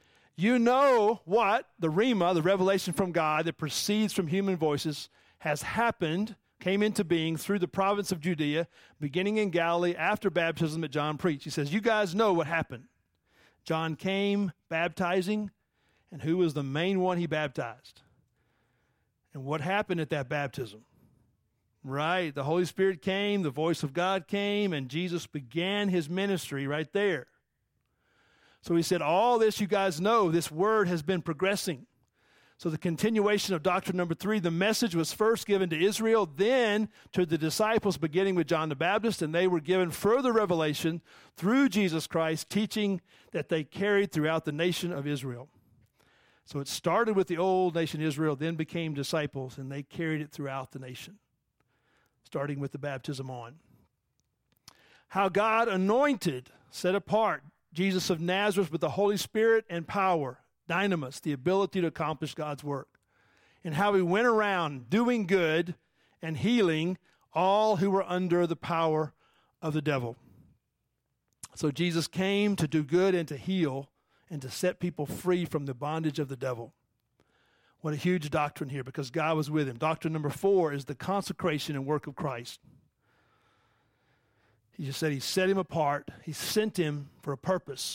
What? The Rhema, the revelation from God that proceeds from human voices, has happened, came into being through the province of Judea, beginning in Galilee after baptism that John preached. He says, you guys know what happened. John came baptizing, and who was the main one he baptized? And what happened at that baptism? Right, the Holy Spirit came, the voice of God came, and Jesus began his ministry right there. So he said, all this you guys know, this word has been progressing. So the continuation of doctrine number 3, the message was first given to Israel, then to the disciples, beginning with John the Baptist, and they were given further revelation through Jesus Christ, teaching that they carried throughout the nation of Israel. So it started with the old nation Israel, then became disciples, and they carried it throughout the nation, starting with the baptism on. How God anointed, set apart Jesus of Nazareth with the Holy Spirit and power, dynamis, the ability to accomplish God's work, and how he went around doing good and healing all who were under the power of the devil. So Jesus came to do good and to heal and to set people free from the bondage of the devil. What a huge doctrine here, because God was with him. Doctrine number 4 is the consecration and work of Christ. He just said he set him apart. He sent him for a purpose.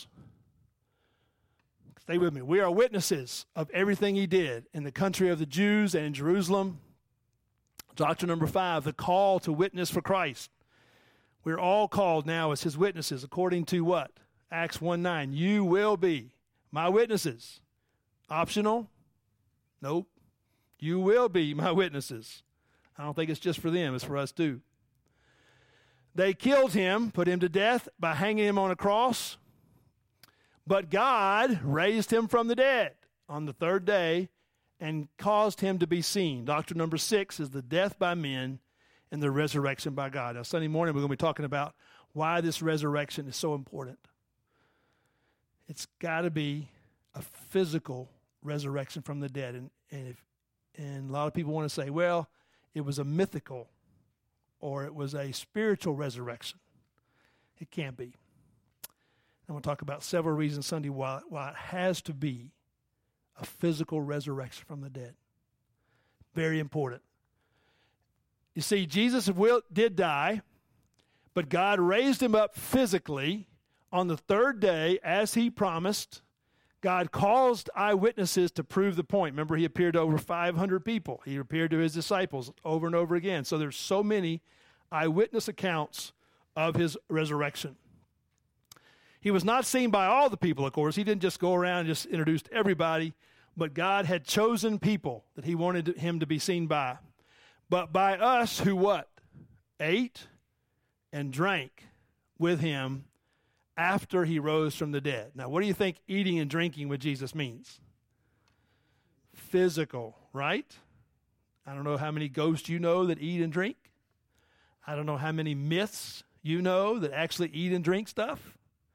Stay with me. We are witnesses of everything he did in the country of the Jews and in Jerusalem. Doctrine number 5, the call to witness for Christ. We're all called now as his witnesses, according to what? Acts 1:9. You will be my witnesses. Optional? Nope. You will be my witnesses. I don't think it's just for them. It's for us too. They killed him, put him to death by hanging him on a cross. But God raised him from the dead on the 3rd day and caused him to be seen. Doctrine number 6 is the death by men and the resurrection by God. Now, Sunday morning, we're going to be talking about why this resurrection is so important. It's got to be a physical resurrection from the dead. And a lot of people want to say, well, it was a mythical or it was a spiritual resurrection. It can't be. I'm going to talk about several reasons Sunday why it has to be a physical resurrection from the dead. Very important. You see, Jesus did die, but God raised him up physically on the 3rd day as he promised. God caused eyewitnesses to prove the point. Remember, he appeared to over 500 people. He appeared to his disciples over and over again. So there's so many eyewitness accounts of his resurrection. He was not seen by all the people, of course. He didn't just go around and just introduce everybody, but God had chosen people that he wanted him to be seen by. But by us who what? Ate and drank with him after he rose from the dead. Now, what do you think eating and drinking with Jesus means? Physical, right? I don't know how many ghosts you know that eat and drink. I don't know how many myths you know that actually eat and drink stuff.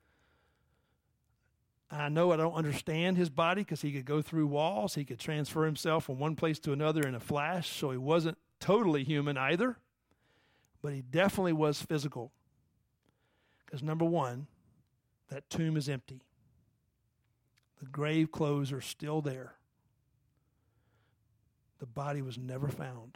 I know I don't understand his body because he could go through walls. He could transfer himself from one place to another in a flash, so he wasn't totally human either. But he definitely was physical. Because number 1, that tomb is empty. The grave clothes are still there. The body was never found.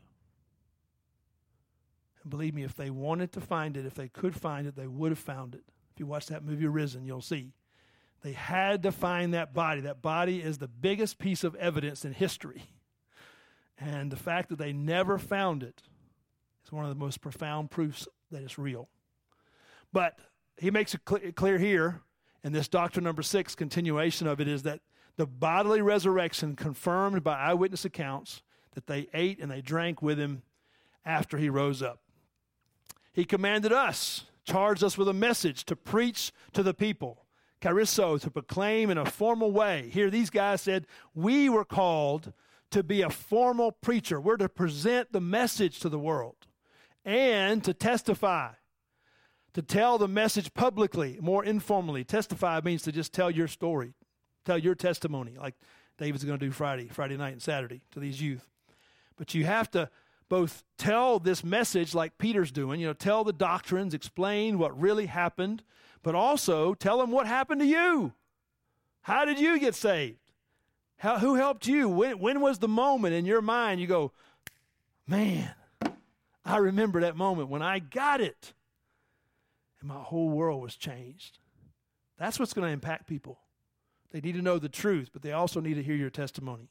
And believe me, if they wanted to find it, if they could find it, they would have found it. If you watch that movie Risen, you'll see. They had to find that body. That body is the biggest piece of evidence in history. And the fact that they never found it is one of the most profound proofs that it's real. But he makes it clear here, and this doctrine number 6, continuation of it, is that the bodily resurrection confirmed by eyewitness accounts that they ate and they drank with him after he rose up. He commanded us, charged us with a message to preach to the people. Charisso, to proclaim in a formal way. Here, these guys said, we were called to be a formal preacher. We're to present the message to the world and to testify, to tell the message publicly, more informally. Testify means to just tell your story, tell your testimony, like David's going to do Friday night and Saturday to these youth. But you have to both tell this message like Peter's doing, tell the doctrines, explain what really happened, but also tell them what happened to you. How did you get saved? Who helped you? When was the moment in your mind you go, man, I remember that moment when I got it and my whole world was changed. That's what's going to impact people. They need to know the truth, but they also need to hear your testimony.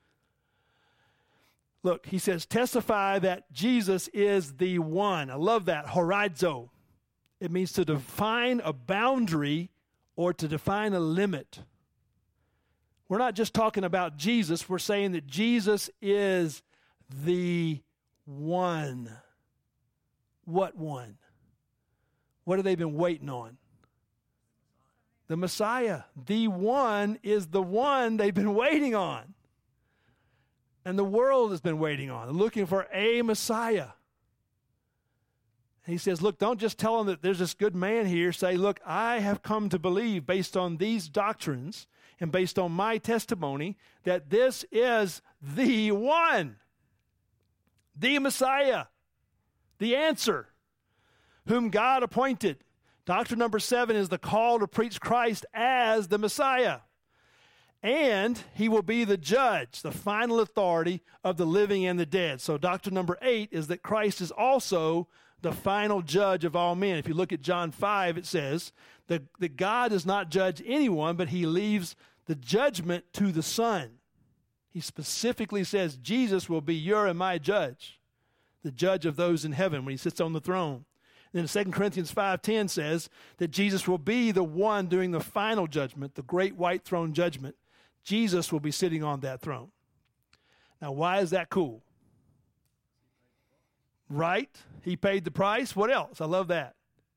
Look, he says, testify that Jesus is the one. I love that, horizo. It means to define a boundary or to define a limit. We're not just talking about Jesus. We're saying that Jesus is the one. What one? What have they been waiting on? The Messiah. The one is the one they've been waiting on. And the world has been waiting on, looking for a Messiah. And he says, look, don't just tell them that there's this good man here. Say, look, I have come to believe based on these doctrines and based on my testimony that this is the one, the Messiah, the answer, whom God appointed. Doctrine number 7 is the call to preach Christ as the Messiah. And he will be the judge, the final authority of the living and the dead. So doctrine number 8 is that Christ is also the final judge of all men. If you look at John 5, it says that God does not judge anyone, but he leaves the judgment to the Son. He specifically says Jesus will be your and my judge, the judge of those in heaven when he sits on the throne. Then 2 Corinthians 5:10 says that Jesus will be the one doing the final judgment, the great white throne judgment. Jesus will be sitting on that throne. Now, why is that cool? Right? He paid the price. What else? I love that.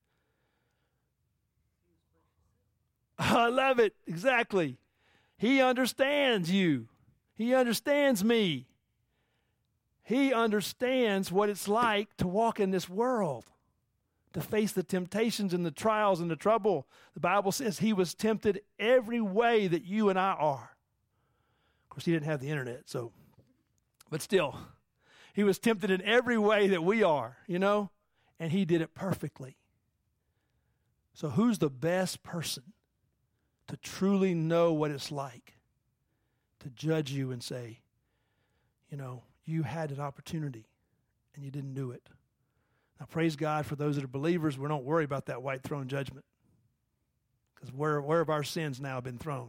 I love it. Exactly. He understands you. He understands me. He understands what it's like to walk in this world, to face the temptations and the trials and the trouble. The Bible says he was tempted every way that you and I are. Of course, he didn't have the internet, but still, he was tempted in every way that we are, and he did it perfectly. So who's the best person to truly know what it's like to judge you and say, you had an opportunity and you didn't do it? Now, praise God for those that are believers. We don't worry about that white throne judgment, because where have our sins now been thrown?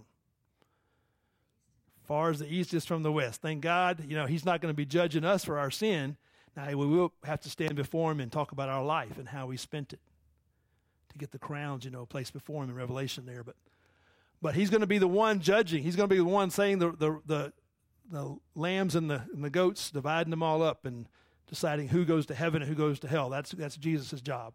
Far as the east is from the west. Thank God, he's not going to be judging us for our sin. Now, we will have to stand before him and talk about our life and how we spent it to get the crowns, placed before him in Revelation there. But he's going to be the one judging. He's going to be the one saying the lambs and the goats, dividing them all up and deciding who goes to heaven and who goes to hell. That's Jesus' job.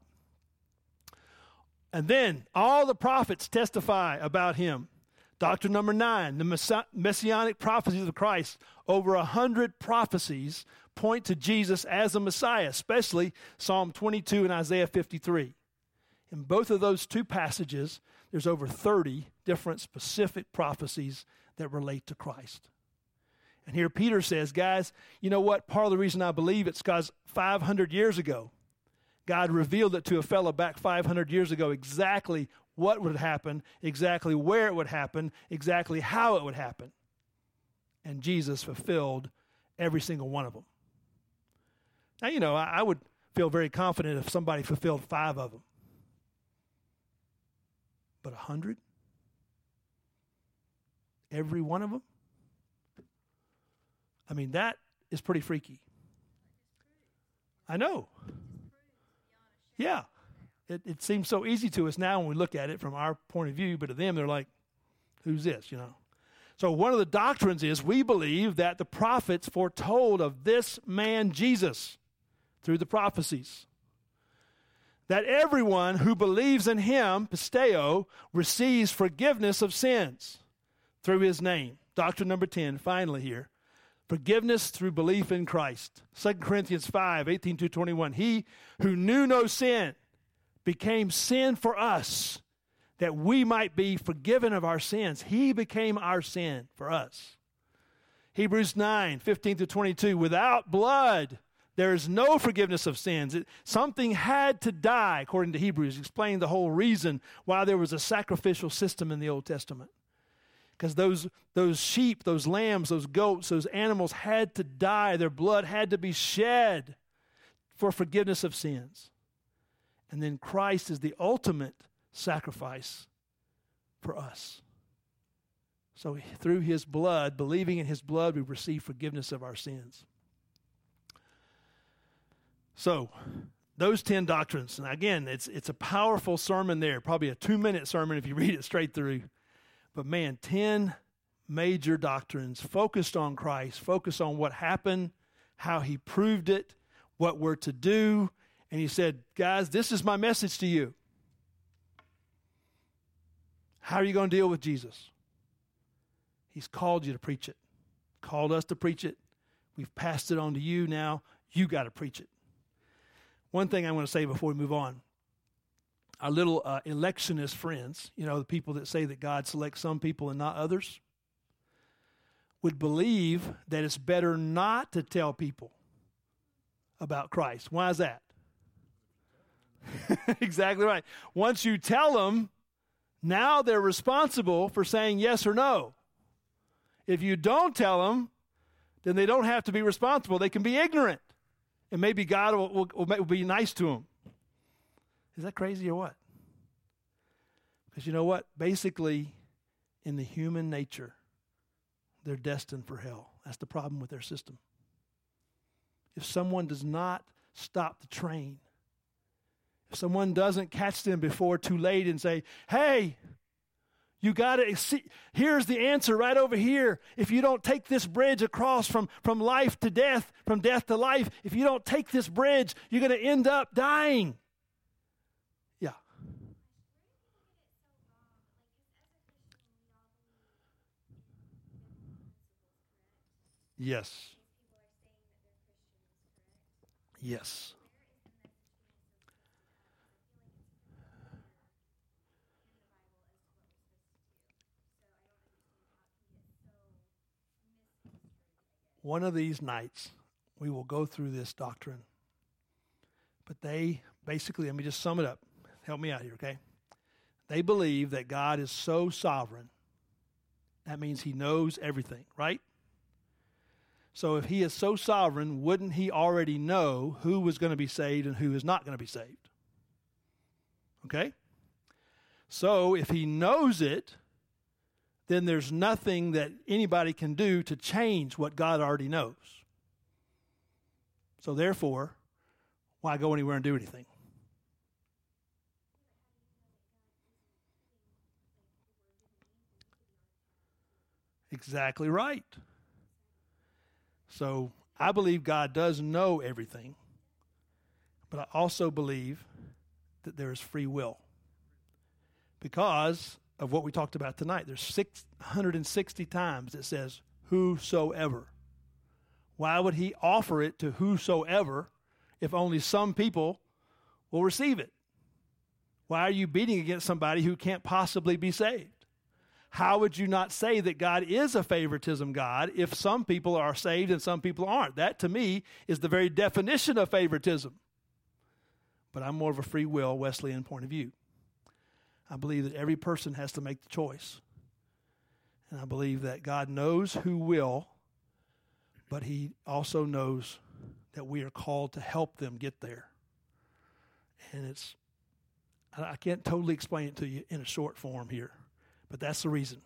And then all the prophets testify about him. Doctrine number 9, the messianic prophecies of Christ. Over 100 prophecies point to Jesus as a Messiah, especially Psalm 22 and Isaiah 53. In both of those two passages, there's over 30 different specific prophecies that relate to Christ. And here Peter says, guys, you know what? Part of the reason I believe it's because 500 years ago, God revealed it to a fellow back 500 years ago exactly what would happen, exactly where it would happen, exactly how it would happen. And Jesus fulfilled every single one of them. Now, I would feel very confident if somebody fulfilled 5 of them. But 100? Every one of them? I mean, that is pretty freaky. I know. Yeah. It seems so easy to us now when we look at it from our point of view, but to them, they're like, who's this, So one of the doctrines is we believe that the prophets foretold of this man, Jesus, through the prophecies. That everyone who believes in him, pisteo, receives forgiveness of sins through his name. Doctrine number 10, finally here. Forgiveness through belief in Christ. 2 Corinthians 5, 18-21. He who knew no sin became sin for us, that we might be forgiven of our sins. He became our sin for us. Hebrews 9, 15-22. Without blood, there is no forgiveness of sins. Something had to die, according to Hebrews, explaining the whole reason why there was a sacrificial system in the Old Testament. Because those sheep, those lambs, those goats, those animals had to die. Their blood had to be shed for forgiveness of sins. And then Christ is the ultimate sacrifice for us. So through his blood, believing in his blood, we receive forgiveness of our sins. So those 10 doctrines, and again, it's a powerful sermon there, probably a 2-minute sermon if you read it straight through. But man, 10 major doctrines focused on Christ, focused on what happened, how he proved it, what we're to do. And he said, guys, this is my message to you. How are you going to deal with Jesus? He's called you to preach it. Called us to preach it. We've passed it on to you now. You got to preach it. One thing I want to say before we move on. Our little electionist friends, the people that say that God selects some people and not others, would believe that it's better not to tell people about Christ. Why is that? Exactly right. Once you tell them, now they're responsible for saying yes or no. If you don't tell them, then they don't have to be responsible. They can be ignorant. And maybe God will be nice to them. Is that crazy or what? Because you know what? Basically, in the human nature, they're destined for hell. That's the problem with their system. If someone does not stop the train, if someone doesn't catch them before too late and say, hey, you got to see, here's the answer right over here. If you don't take this bridge across from life to death, from death to life, if you don't take this bridge, you're going to end up dying. Yeah. Yes. Yes. One of these nights, we will go through this doctrine. But they basically, let me just sum it up. Help me out here, okay? They believe that God is so sovereign. That means he knows everything, right? So if he is so sovereign, wouldn't he already know who was going to be saved and who is not going to be saved? Okay? So if he knows it, then there's nothing that anybody can do to change what God already knows. So therefore, why go anywhere and do anything? Exactly right. So I believe God does know everything, but I also believe that there is free will. Because of what we talked about tonight. There's 660 times it says, whosoever. Why would he offer it to whosoever if only some people will receive it? Why are you beating against somebody who can't possibly be saved? How would you not say that God is a favoritism God if some people are saved and some people aren't? That, to me, is the very definition of favoritism. But I'm more of a free will Wesleyan point of view. I believe that every person has to make the choice. And I believe that God knows who will, but he also knows that we are called to help them get there. And I can't totally explain it to you in a short form here, but that's the reason.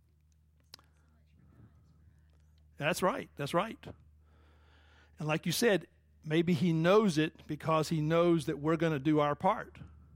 That's right. That's right. And like you said, maybe he knows it because he knows that we're going to do our part.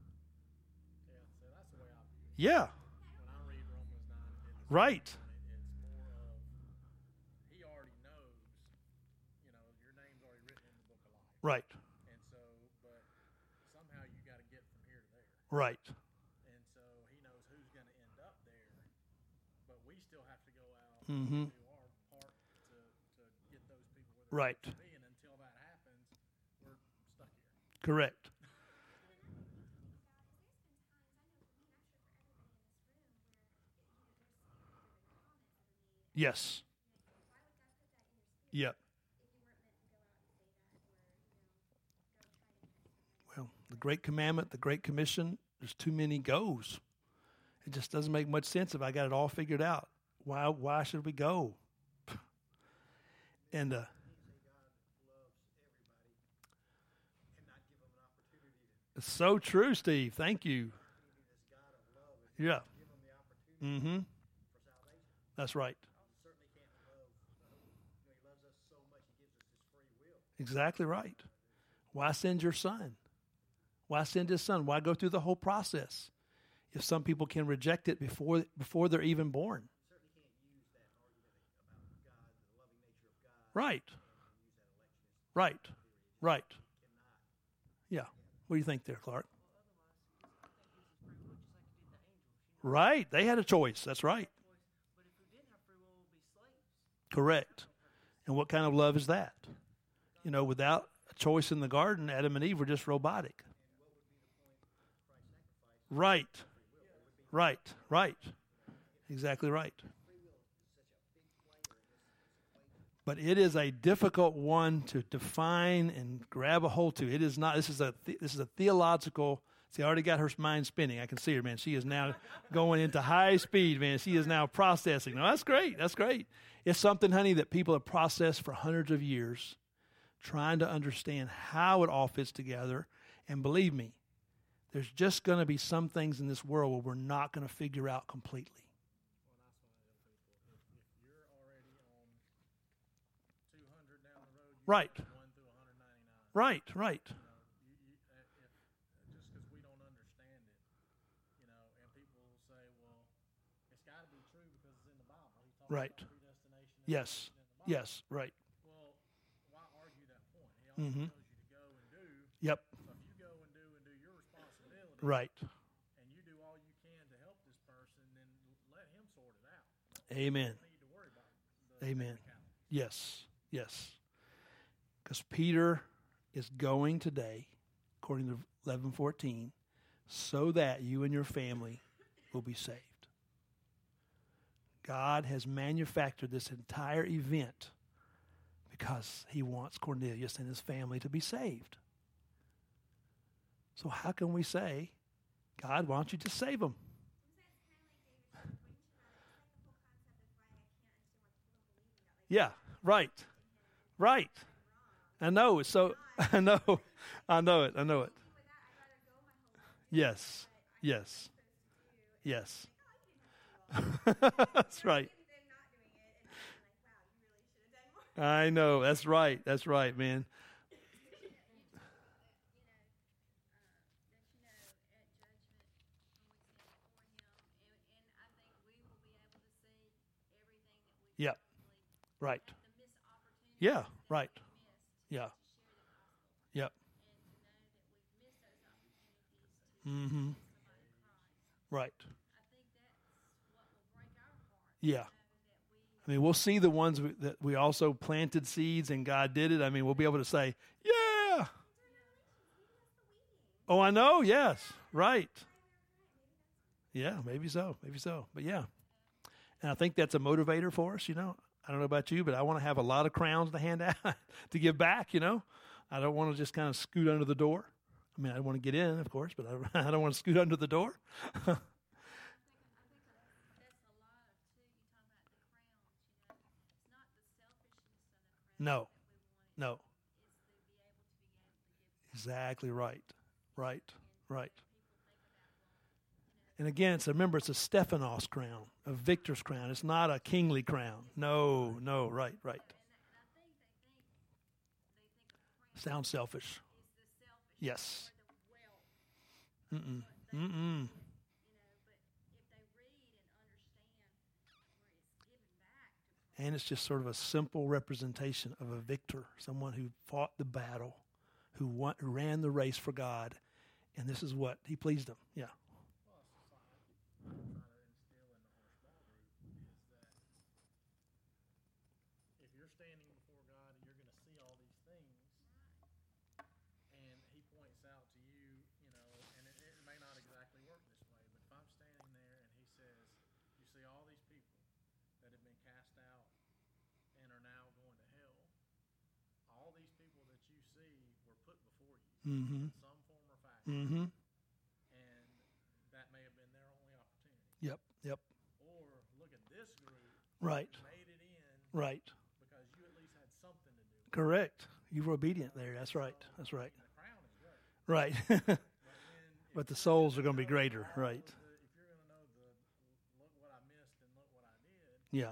Yeah. When I read Romans 9, right. It's more of, he already knows, your name's already written in the book of life. Right. And so, but somehow you got to get from here to there. Right. And so he knows who's going to end up there, but we still have to go out Mm-hmm. and do our part to get those people where they're Right. supposed to be. And until that happens, we're stuck here. Correct. Yes. Yep. Well, the Great Commandment, the Great Commission, there's too many goes. It just doesn't make much sense if I got it all figured out. Why should we go? And it's so true, Steve. Thank you. Yeah. Mm-hmm. That's right. Exactly right. Why send your son? Why send his son? Why go through the whole process if some people can reject it before they're even born? Right. Right. Right. Yeah. What do you think there, Clark? Right. They had a choice. That's right. Correct. And what kind of love is that? You know, without a choice in the garden, Adam and Eve were just robotic. Right. Right. Right. Exactly right. But it is a difficult one to define and grab a hold to. It is not. This is a theological. See, I already got her mind spinning. I can see her, man. She is now going into high speed, man. She is now processing. No, that's great. That's great. It's something, honey, that people have processed for hundreds of years, trying to understand how it all fits together. And believe me, there's just going to be some things in this world where we're not going to figure out completely. Right. Right, right. Just because we don't understand it, and people will say, well, it's got to be true because it's in the Bible. He talks Right. about predestination. Yes. Yes, right. Well, why argue that point? He also tells you to go and do. Yep. So if you go and do your responsibility, Right. and you do all you can to help this person, then let him sort it out. Amen. You don't need to worry about the Amen. technicalities. Yes. Yes. Because Peter is going today, according to 11:14, so that you and your family will be saved. God has manufactured this entire event because he wants Cornelius and his family to be saved. So how can we say, God, why don't you just save them? Yeah, right. Right. I know. So I know it. Yes. Yes. Yes. That's right. I know. That's right. That's right, man. Yeah. Right. Yeah. Right. Yeah. Yep. Mm-hmm. Right. Yeah. I mean, we'll see the ones that we also planted seeds and God did it. I mean, we'll be able to say, yeah. Oh, I know. Yes. Right. Yeah, maybe so. Maybe so. But yeah. And I think that's a motivator for us, I don't know about you, but I want to have a lot of crowns to hand out to give back, I don't want to just kind of scoot under the door. I mean, I want to get in, of course, but I don't want to scoot under the door. No. Exactly right. Right. Right. And again, remember, it's a Stephanos crown, a victor's crown. It's not a kingly crown. No, right. Sounds selfish. Yes. Mm-mm. And it's just sort of a simple representation of a victor, someone who fought the battle, who ran the race for God, and this is what he pleased him. Yeah. Mm-hmm. In some form or fashion. Mm-hmm. And that may have been their only opportunity. Yep. Or look at this group. Right. Made it in. Right. Because you at least had something to do. Correct. You were obedient there. That's right. That's right. The crown is great. Right. But the souls are going to be greater. Right. If you're going to know look what I missed and look what I did. Yeah.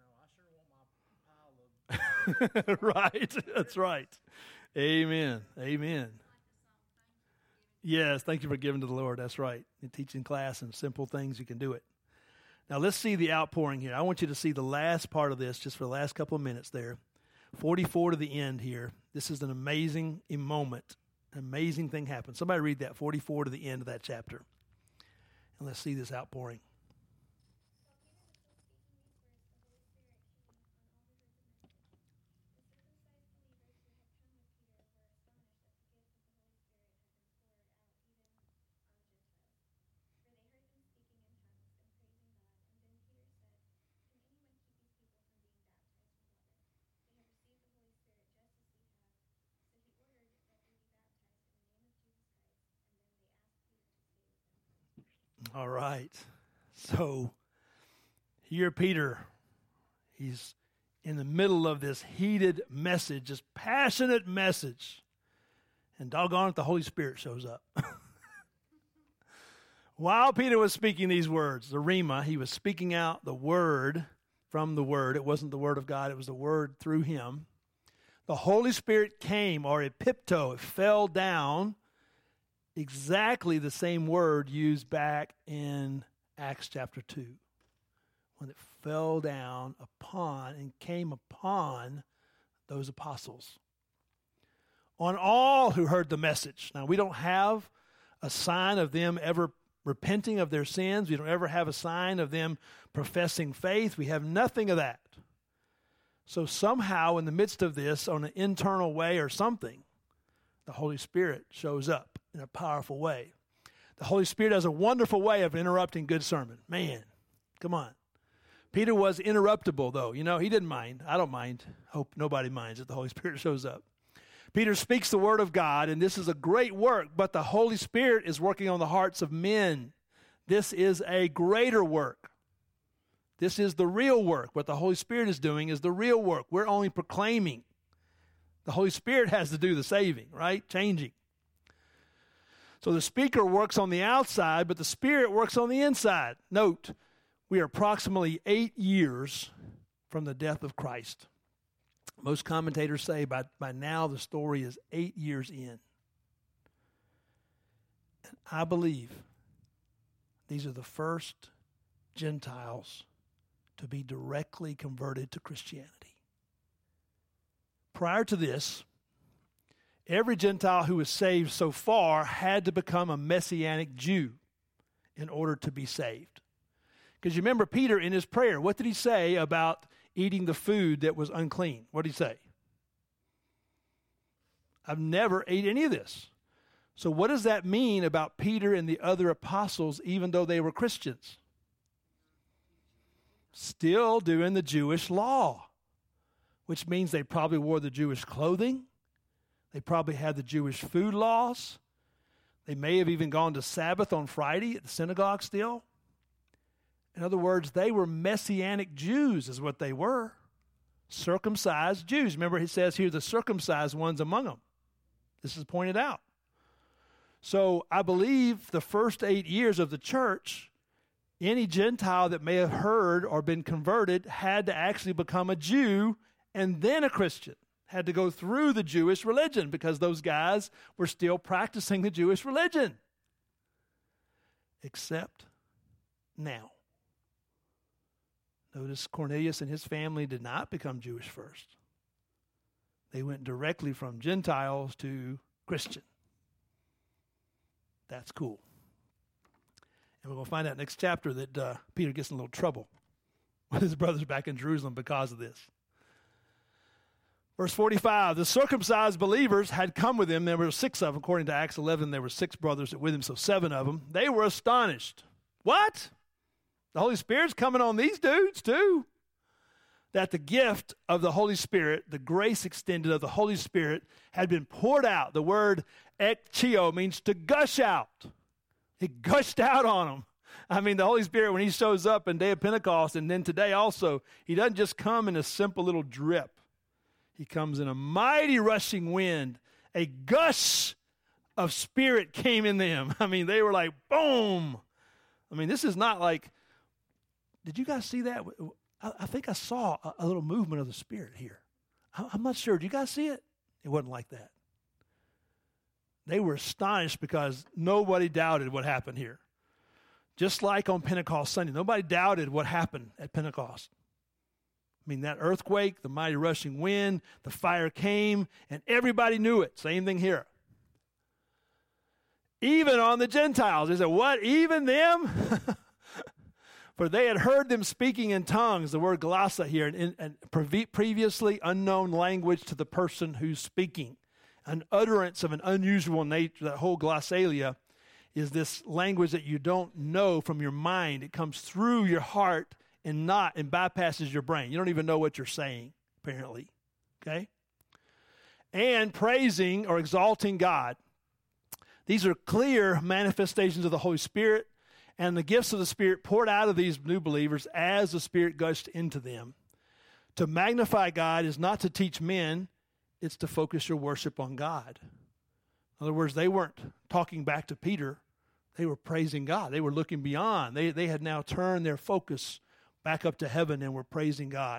I sure want my pile of. Right. That's right. Amen. Yes, thank you for giving to the Lord. That's right. In teaching class and simple things, you can do it. Now let's see the outpouring here. I want you to see the last part of this just for the last couple of minutes there. 44 to the end here. This is an amazing moment. An amazing thing happened. Somebody read that, 44 to the end of that chapter. And let's see this outpouring. All right. So here Peter, he's in the middle of this heated message, this passionate message. And doggone it, the Holy Spirit shows up. While Peter was speaking these words, the Rhema, he was speaking out the word from the word. It wasn't the word of God, it was the word through him. The Holy Spirit came, or epipto, it fell down. Exactly the same word used back in Acts chapter 2, when it fell down upon and came upon those apostles. On all who heard the message. Now, we don't have a sign of them ever repenting of their sins. We don't ever have a sign of them professing faith. We have nothing of that. So somehow in the midst of this, on an internal way or something, the Holy Spirit shows up in a powerful way. The Holy Spirit has a wonderful way of interrupting good sermon. Man, come on. Peter was interruptible, though. You know, he didn't mind. I don't mind. Hope nobody minds that the Holy Spirit shows up. Peter speaks the word of God, and this is a great work, but the Holy Spirit is working on the hearts of men. This is a greater work. This is the real work. What the Holy Spirit is doing is the real work. We're only proclaiming. The Holy Spirit has to do the saving, right? Changing. So the speaker works on the outside, but the Spirit works on the inside. Note, we are approximately 8 years from the death of Christ. Most commentators say by now the story is 8 years in. And I believe these are the first Gentiles to be directly converted to Christianity. Prior to this, every Gentile who was saved so far had to become a Messianic Jew in order to be saved. Because you remember Peter in his prayer, what did he say about eating the food that was unclean? What did he say? I've never ate any of this. So what does that mean about Peter and the other apostles, even though they were Christians? Still doing the Jewish law, which means they probably wore the Jewish clothing. They probably had the Jewish food laws. They may have even gone to Sabbath on Friday at the synagogue still. In other words, they were Messianic Jews is what they were. Circumcised Jews. Remember, he says here, the circumcised ones among them. This is pointed out. So I believe the first 8 years of the church, any Gentile that may have heard or been converted had to actually become a Jew and then a Christian. Had to go through the Jewish religion because those guys were still practicing the Jewish religion. Except now. Notice Cornelius and his family did not become Jewish first. They went directly from Gentiles to Christian. That's cool. And we're going to find out next chapter that Peter gets in a little trouble with his brothers back in Jerusalem because of this. Verse 45, the circumcised believers had come with him. There were 6 of them. According to Acts 11, there were 6 brothers with him, so 7 of them. They were astonished. What? The Holy Spirit's coming on these dudes too? That the gift of the Holy Spirit, the grace extended of the Holy Spirit, had been poured out. The word ekchio means to gush out. It gushed out on them. I mean, the Holy Spirit, when he shows up in Day of Pentecost, and then today also, he doesn't just come in a simple little drip. He comes in a mighty rushing wind. A gush of Spirit came in them. I mean, they were like, boom. I mean, this is not like, did you guys see that? I think I saw a little movement of the Spirit here. I'm not sure. Did you guys see it? It wasn't like that. They were astonished because nobody doubted what happened here. Just like on Pentecost Sunday, nobody doubted what happened at Pentecost. I mean, that earthquake, the mighty rushing wind, the fire came, and everybody knew it. Same thing here. Even on the Gentiles. They said, what, even them? For they had heard them speaking in tongues, the word glossa here, and previously unknown language to the person who's speaking. An utterance of an unusual nature. That whole glossalia is this language that you don't know from your mind. It comes through your heart and bypasses your brain. You don't even know what you're saying, apparently. Okay? And praising or exalting God. These are clear manifestations of the Holy Spirit and the gifts of the Spirit poured out of these new believers as the Spirit gushed into them. To magnify God is not to teach men, it's to focus your worship on God. In other words, they weren't talking back to Peter. They were praising God. They were looking beyond. They had now turned their focus back up to heaven and were praising God.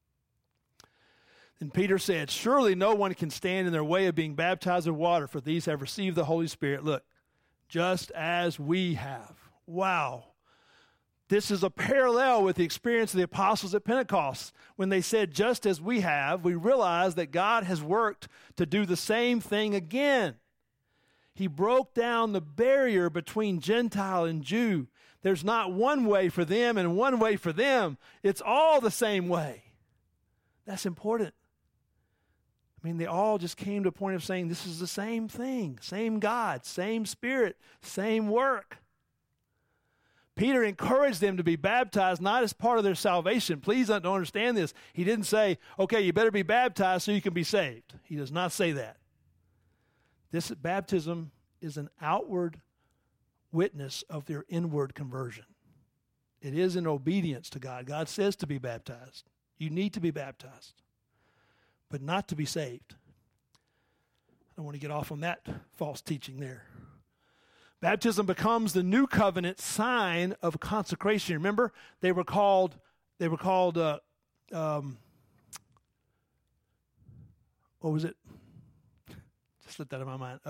And Peter said, surely no one can stand in their way of being baptized in water, for these have received the Holy Spirit. Look, just as we have. Wow. This is a parallel with the experience of the apostles at Pentecost. When they said, just as we have, we realize that God has worked to do the same thing again. He broke down the barrier between Gentile and Jew. There's not one way for them and one way for them. It's all the same way. That's important. I mean, they all just came to a point of saying this is the same thing, same God, same Spirit, same work. Peter encouraged them to be baptized, not as part of their salvation. Please don't understand this. He didn't say, okay, you better be baptized so you can be saved. He does not say that. This baptism is an outward witness of their inward conversion. It is in obedience to God. God says to be baptized. You need to be baptized, but not to be saved. I don't want to get off on that false teaching there. Baptism becomes the new covenant sign of consecration. Remember, they were called what was it? Just slipped out of my mind.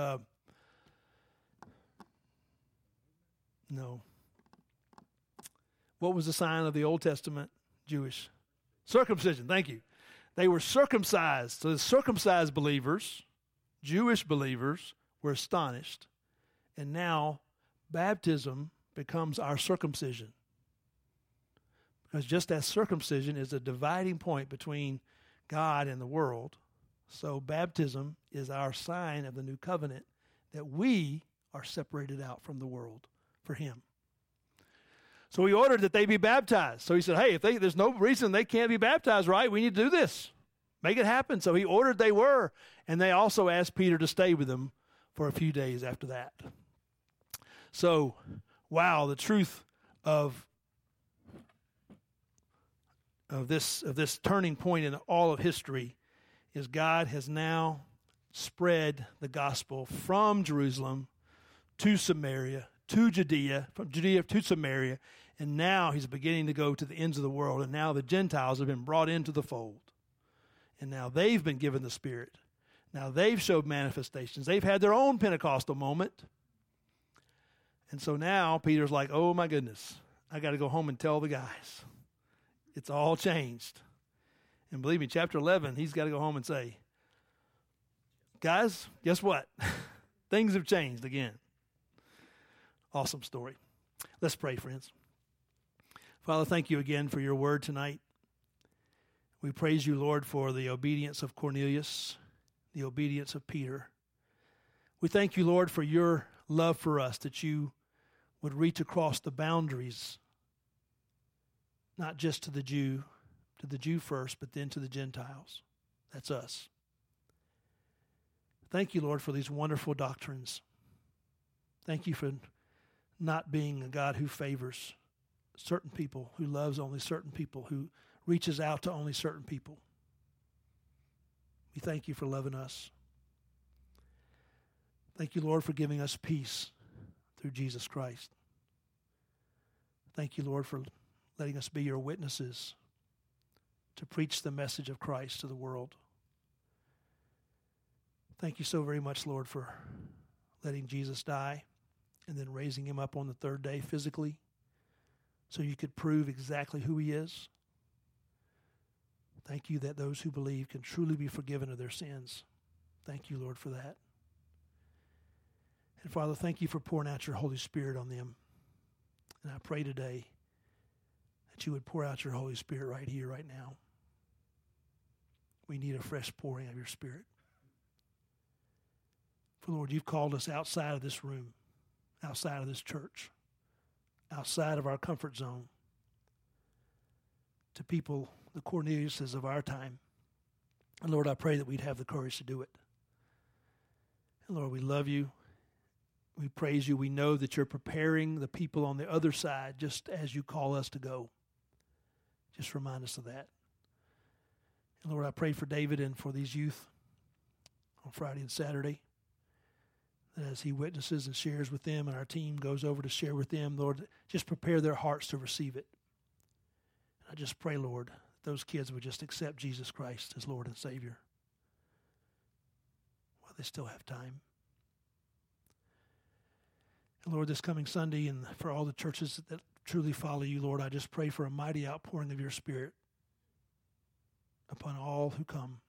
No. What was the sign of the Old Testament Jewish? Circumcision, thank you. They were circumcised. So the circumcised believers, Jewish believers, were astonished. And now baptism becomes our circumcision. Because just as circumcision is a dividing point between God and the world, so baptism is our sign of the new covenant that we are separated out from the world for him. So he ordered that they be baptized. So he said, hey, there's no reason they can't be baptized, right? We need to do this. Make it happen. So he ordered they were. And they also asked Peter to stay with them for a few days after that. So, wow, the truth of this turning point in all of history is God has now spread the gospel from Jerusalem to Samaria, to Judea, from Judea to Samaria, and now he's beginning to go to the ends of the world, and now the Gentiles have been brought into the fold. And now they've been given the Spirit. Now they've showed manifestations. They've had their own Pentecostal moment. And so now Peter's like, oh my goodness, I got to go home and tell the guys. It's all changed. And believe me, chapter 11, he's got to go home and say, guys, guess what? Things have changed again. Awesome story. Let's pray, friends. Father, thank you again for your word tonight. We praise you, Lord, for the obedience of Cornelius, the obedience of Peter. We thank you, Lord, for your love for us, that you would reach across the boundaries, not just to the Jew first, but then to the Gentiles. That's us. Thank you, Lord, for these wonderful doctrines. Thank you for not being a God who favors certain people, who loves only certain people, who reaches out to only certain people. We thank you for loving us. Thank you, Lord, for giving us peace through Jesus Christ. Thank you, Lord, for letting us be your witnesses to preach the message of Christ to the world. Thank you so very much, Lord, for letting Jesus die and then raising him up on the third day physically so you could prove exactly who he is. Thank you that those who believe can truly be forgiven of their sins. Thank you, Lord, for that. And Father, thank you for pouring out your Holy Spirit on them. And I pray today that you would pour out your Holy Spirit right here, right now. We need a fresh pouring of your Spirit. For Lord, you've called us outside of this room, outside of this church, outside of our comfort zone, to people, the Corneliuses of our time. And Lord, I pray that we'd have the courage to do it. And Lord, we love you. We praise you. We know that you're preparing the people on the other side just as you call us to go. Just remind us of that. And Lord, I pray for David and for these youth on Friday and Saturday, that as he witnesses and shares with them and our team goes over to share with them, Lord, just prepare their hearts to receive it. And I just pray, Lord, that those kids would just accept Jesus Christ as Lord and Savior while they still have time. And Lord, this coming Sunday and for all the churches that truly follow you, Lord, I just pray for a mighty outpouring of your Spirit upon all who come,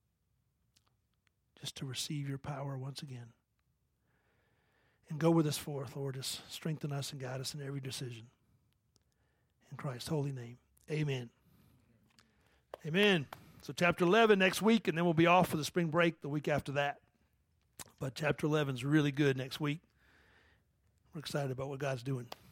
just to receive your power once again. And go with us forth, Lord. Just strengthen us and guide us in every decision. In Christ's holy name, amen. Amen. So chapter 11 next week, and then we'll be off for the spring break the week after that. But chapter 11 is really good next week. We're excited about what God's doing.